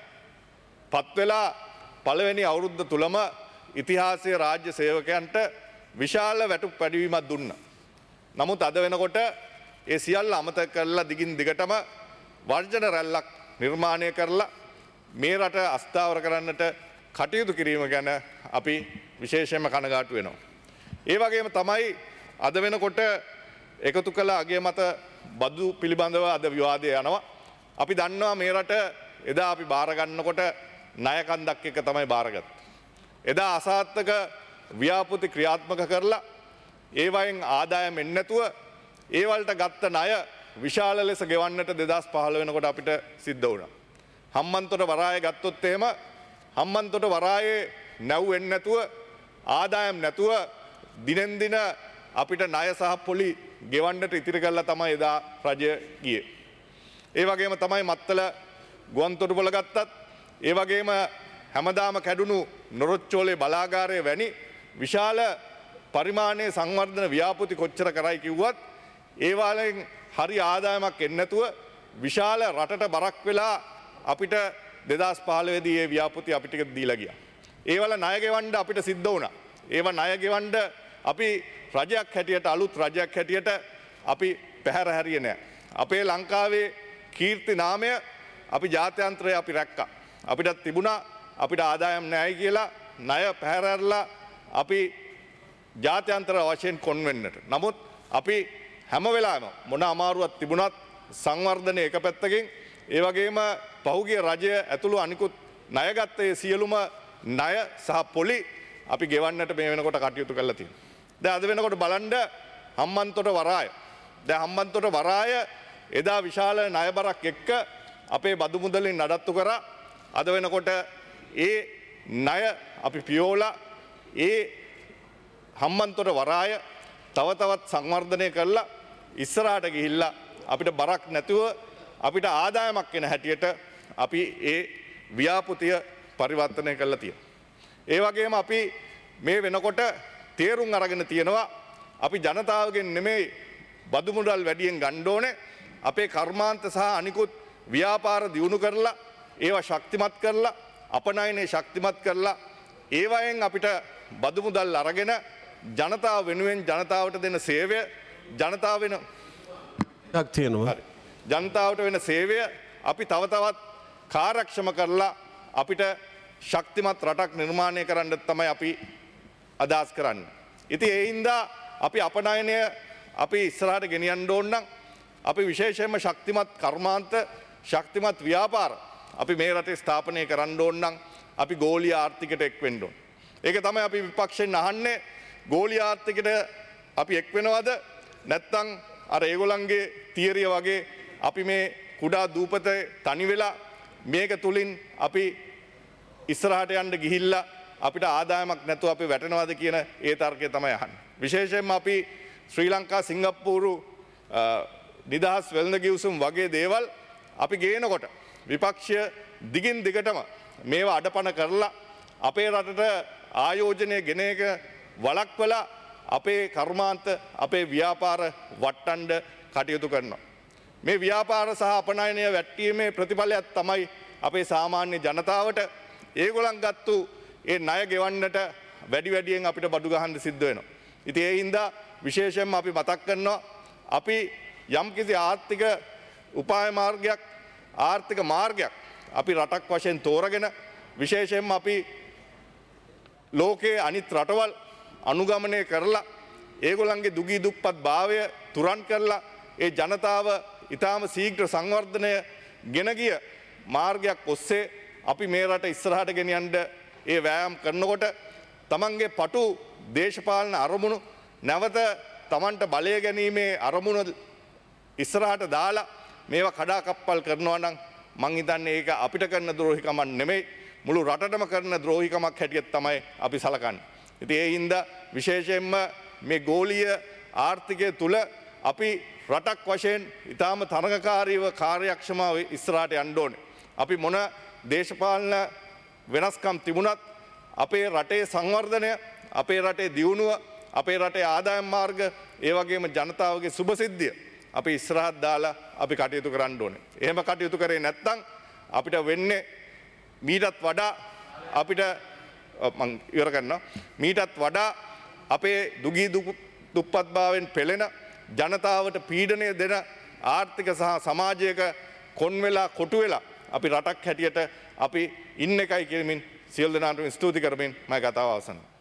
පත් වෙලා පළවෙනි අවුරුද්ද තුලම ඉතිහාසයේ රාජ්‍ය සේවකයන්ට විශාල වැටුප් වැඩිවීමක් දුන්නා. නමුත් අද වෙනකොට ඒ සියල්ල අමතක කරලා දිගින් දිගටම වර්ජන රැල්ලක් නිර්මාණය කරලා මේ රට අස්ථාවර කරන්නට කටයුතු කිරීම ගැන අපි විශේෂයෙන්ම කනගාටු වෙනවා. ඒ වගේම තමයි අද වෙනකොට එකතු කළ අගය මත බදු පිළිබඳව අද විවාදය යනවා. අපි දන්නවා මේ රට එදා අපි බාර ගන්නකොට ණයකන්දක් එක තමයි බාරගත්තේ. එදා අසාර්ථක ව්‍යාපෘති ක්‍රියාත්මක කරලා ඒ වයින් ආදායම් එන්නේ නැතුව ඒ වලට ගත්ත ණය විශාල ලෙස ගෙවන්නට දෙදාස් පහළොව වෙනකොට අපිට සිද්ධ වුණා. හම්බන්තොට වරාය ගත්තොත් එහෙම හම්බන්තොට වරායේ නැව් වෙන්නේ නැතුව ආදායම් නැතුව දිනෙන් දින අපිට ණය සහ පොලි ගෙවන්නට ඉතිරි කරලා තමයි එදා රජය ගියේ. ඒ වගේම තමයි මත්තල ගුවන්තොටුපොළ ගත්තත් ඒ වගේම හැමදාම කැඩුණු නොරොච්චෝලේ බලාගාරය වැනි විශාල පරිමාණයේ සංවර්ධන ව්‍යාපෘති කොච්චර කරයි කිව්වත් ඒවාලෙන් හරි ආදායමක් එන්නේ නැතුව විශාල රටට බරක් වෙලා අපිට දෙදහස් පහළොව දී ඒ ව්‍යාපෘති අපිට දීලා ගියා. ඒවල ණය ගෙවන්න අපිට සිද්ධ වුණා. ඒව ණය ගෙවන්න අපි රජයක් හැටියට අලුත් රජයක් හැටියට අපි පැහැර හැරියේ නැහැ. අපේ ලංකාවේ කීර්ති නාමය අපි ජාත්‍යන්තරය අපි රැක්කා. අපිට තිබුණා අපිට ආදායම් නැහැයි කියලා ණය පැහැර හැරලා අපි ජාත්‍යන්තර වශයෙන් කොන් වෙන්නට. නමුත් අපි හැම වෙලාවෙම මොන අමාරුවක් තිබුණත් සංවර්ධනය එක පැත්තකින් ඒ වගේම පහුගිය රජය ඇතුළු අනිකුත් ණයගත්තේ සියලුම ණය සහ පොලි අපි ගෙවන්නට මේ වෙනකොට කටයුතු කරලා තියෙනවා. දැන් අද වෙනකොට බලන්න හම්බන්තොට වරාය. දැන් හම්බන්තොට වරාය එදා විශාල ණය බරක් එක්ක අපේ බදු මුදලින් නඩත්තු කරා. අද වෙනකොට ඒ ණය අපි පියෝලා ඒ හම්බන්තොට වරාය තව තවත් සංවර්ධනය කරලා ඉස්සරහට ගිහිල්ලා අපිට බරක් නැතුව අපිට ආදායමක් එන හැටියට අපි ඒ ව්‍යාපෘතිය පරිවර්තනය කරලා තියෙනවා. ඒ වගේම අපි මේ වෙනකොට තේරුම් අරගෙන තියෙනවා අපි ජනතාවගෙන් නෙමෙයි බදු මුදල් වැඩියෙන් ගන්න ඕනේ. අපේ කර්මාන්ත සහ අනිකුත් ව්‍යාපාර දියුණු කරලා ඒවා ශක්තිමත් කරලා අපනයනේ ශක්තිමත් කරලා ඒවයෙන් අපිට බදු මුදල් අරගෙන ජනතාව වෙනුවෙන් ජනතාවට දෙන සේවය ජනතාව වෙන තියෙනවා. ජනතාවට වෙන සේවය අපි තව තවත් කාර්යක්ෂම කරලා අපිට ශක්තිමත් රටක් නිර්මාණය කරන්න තමයි අපි අදහස් කරන්නේ. ඉතින් ඒ හින්දා අපි අපනයනය අපි ඉස්සරහට ගෙනියන්න ඕන නම් අපි විශේෂයෙන්ම ශක්තිමත් කර්මාන්ත ශක්තිමත් ව්‍යාපාර අපි මේ රටේ ස්ථාපනය කරන්න ඕන නම් අපි ගෝලීය ආර්ථිකයට එක් වෙන්න ඕන. ඒක තමයි අපි විපක්ෂයෙන් අහන්නේ ගෝලීය ආර්ථිකයට අපි එක් වෙනවද නැත්නම් අර ඒගොල්ලන්ගේ තියරිය වගේ අපි මේ කුඩා දූපතේ තනි වෙලා මේක තුලින් අපි ඉස්සරහට යන්න ගිහිල්ලා අපිට ආදායමක් නැතුව අපි වැටෙනවද කියන ඒ තර්කය තමයි අහන්නේ. විශේෂයෙන්ම අපි ශ්‍රී ලංකා සිංගප්පූරු නිදහස් වෙළඳ ගිවිසුම් වගේ දේවල් අපි ගේනකොට විපක්ෂය දිගින් දිගටම මේවා අඩපණ කරලා අපේ රටට ආයෝජනය ගෙන එක වළක්වලා අපේ කර්මාන්ත අපේ ව්‍යාපාර වට්ටන්න කටයුතු කරනවා. මේ ව්‍යාපාර සහ අපනයනය වැට්ටීමේ ප්‍රතිඵලයක් තමයි අපේ සාමාන්‍ය ජනතාවට ඒගොල්ලන් ගත්තු ඒ ණය ගෙවන්නට වැඩි වැඩියෙන් අපිට බඩු ගහන්න සිද්ධ වෙනවා. ඉතින් ඒ හින්දා විශේෂයෙන්ම අපි මතක් කරනවා අපි යම්කිසි ආර්ථික උපාය මාර්ගයක් ආර්ථික මාර්ගයක් අපි රටක් වශයෙන් තෝරගෙන විශේෂයෙන්ම අපි ලෝකයේ අනිත් රටවල් අනුගමනය කරලා ඒගොල්ලන්ගේ දුගී දුප්පත් භාවය තුරන් කරලා ඒ ජනතාව ඊටාම ශීඝ්‍ර සංවර්ධනය ගෙන ගිය මාර්ගයක් ඔස්සේ අපි මේ රට ඉස්සරහට ගෙනියන්න ඒ වෑයම් කරනකොට තමන්ගේ පටු දේශපාලන අරමුණු නැවත තමන්ට බලය ගැනීමේ අරමුණ ඉස්සරහට දාලා මේවා කඩාකප්පල් කරනවා නම් මං හිතන්නේ ඒක අපිට කරන ද්‍රෝහිකමක් නෙමෙයි මුළු රටටම කරන ද්‍රෝහිකමක් හැටියට තමයි අපි සලකන්නේ. ඉතින් ඒ හින්දා විශේෂයෙන්ම මේ ගෝලීය ආර්ථිකය තුල අපි රටක් වශයෙන් ඊටාම තරඟකාරීව කාර්යක්ෂමව ඉස්සරහට යන්න ඕනේ. අපි මොන දේශපාලන වෙනස්කම් තිබුණත් අපේ රටේ සංවර්ධනය අපේ රටේ දියුණුව අපේ රටේ ආදායම් මාර්ග ඒ වගේම ජනතාවගේ සුබසිද්ධිය අපි ඉස්සරහට දාලා අපි කටයුතු කරන්න ඕනේ. එහෙම කටයුතු කරේ නැත්නම් අපිට වෙන්නේ මීටත් වඩා අපිට මං ඉවර කරනවා මීටත් වඩා අපේ දුගී දුප්පත්භාවයෙන් පෙළෙන ජනතාවට පීඩනය දෙන ආර්ථික සහ සමාජයක කොන් වෙලා කොටු වෙලා අපි රටක් හැටියට අපි ඉන්න එකයි කියමින් සියලු දෙනාටම ස්තුති කරමින් මම කතාව අවසන් කරනවා.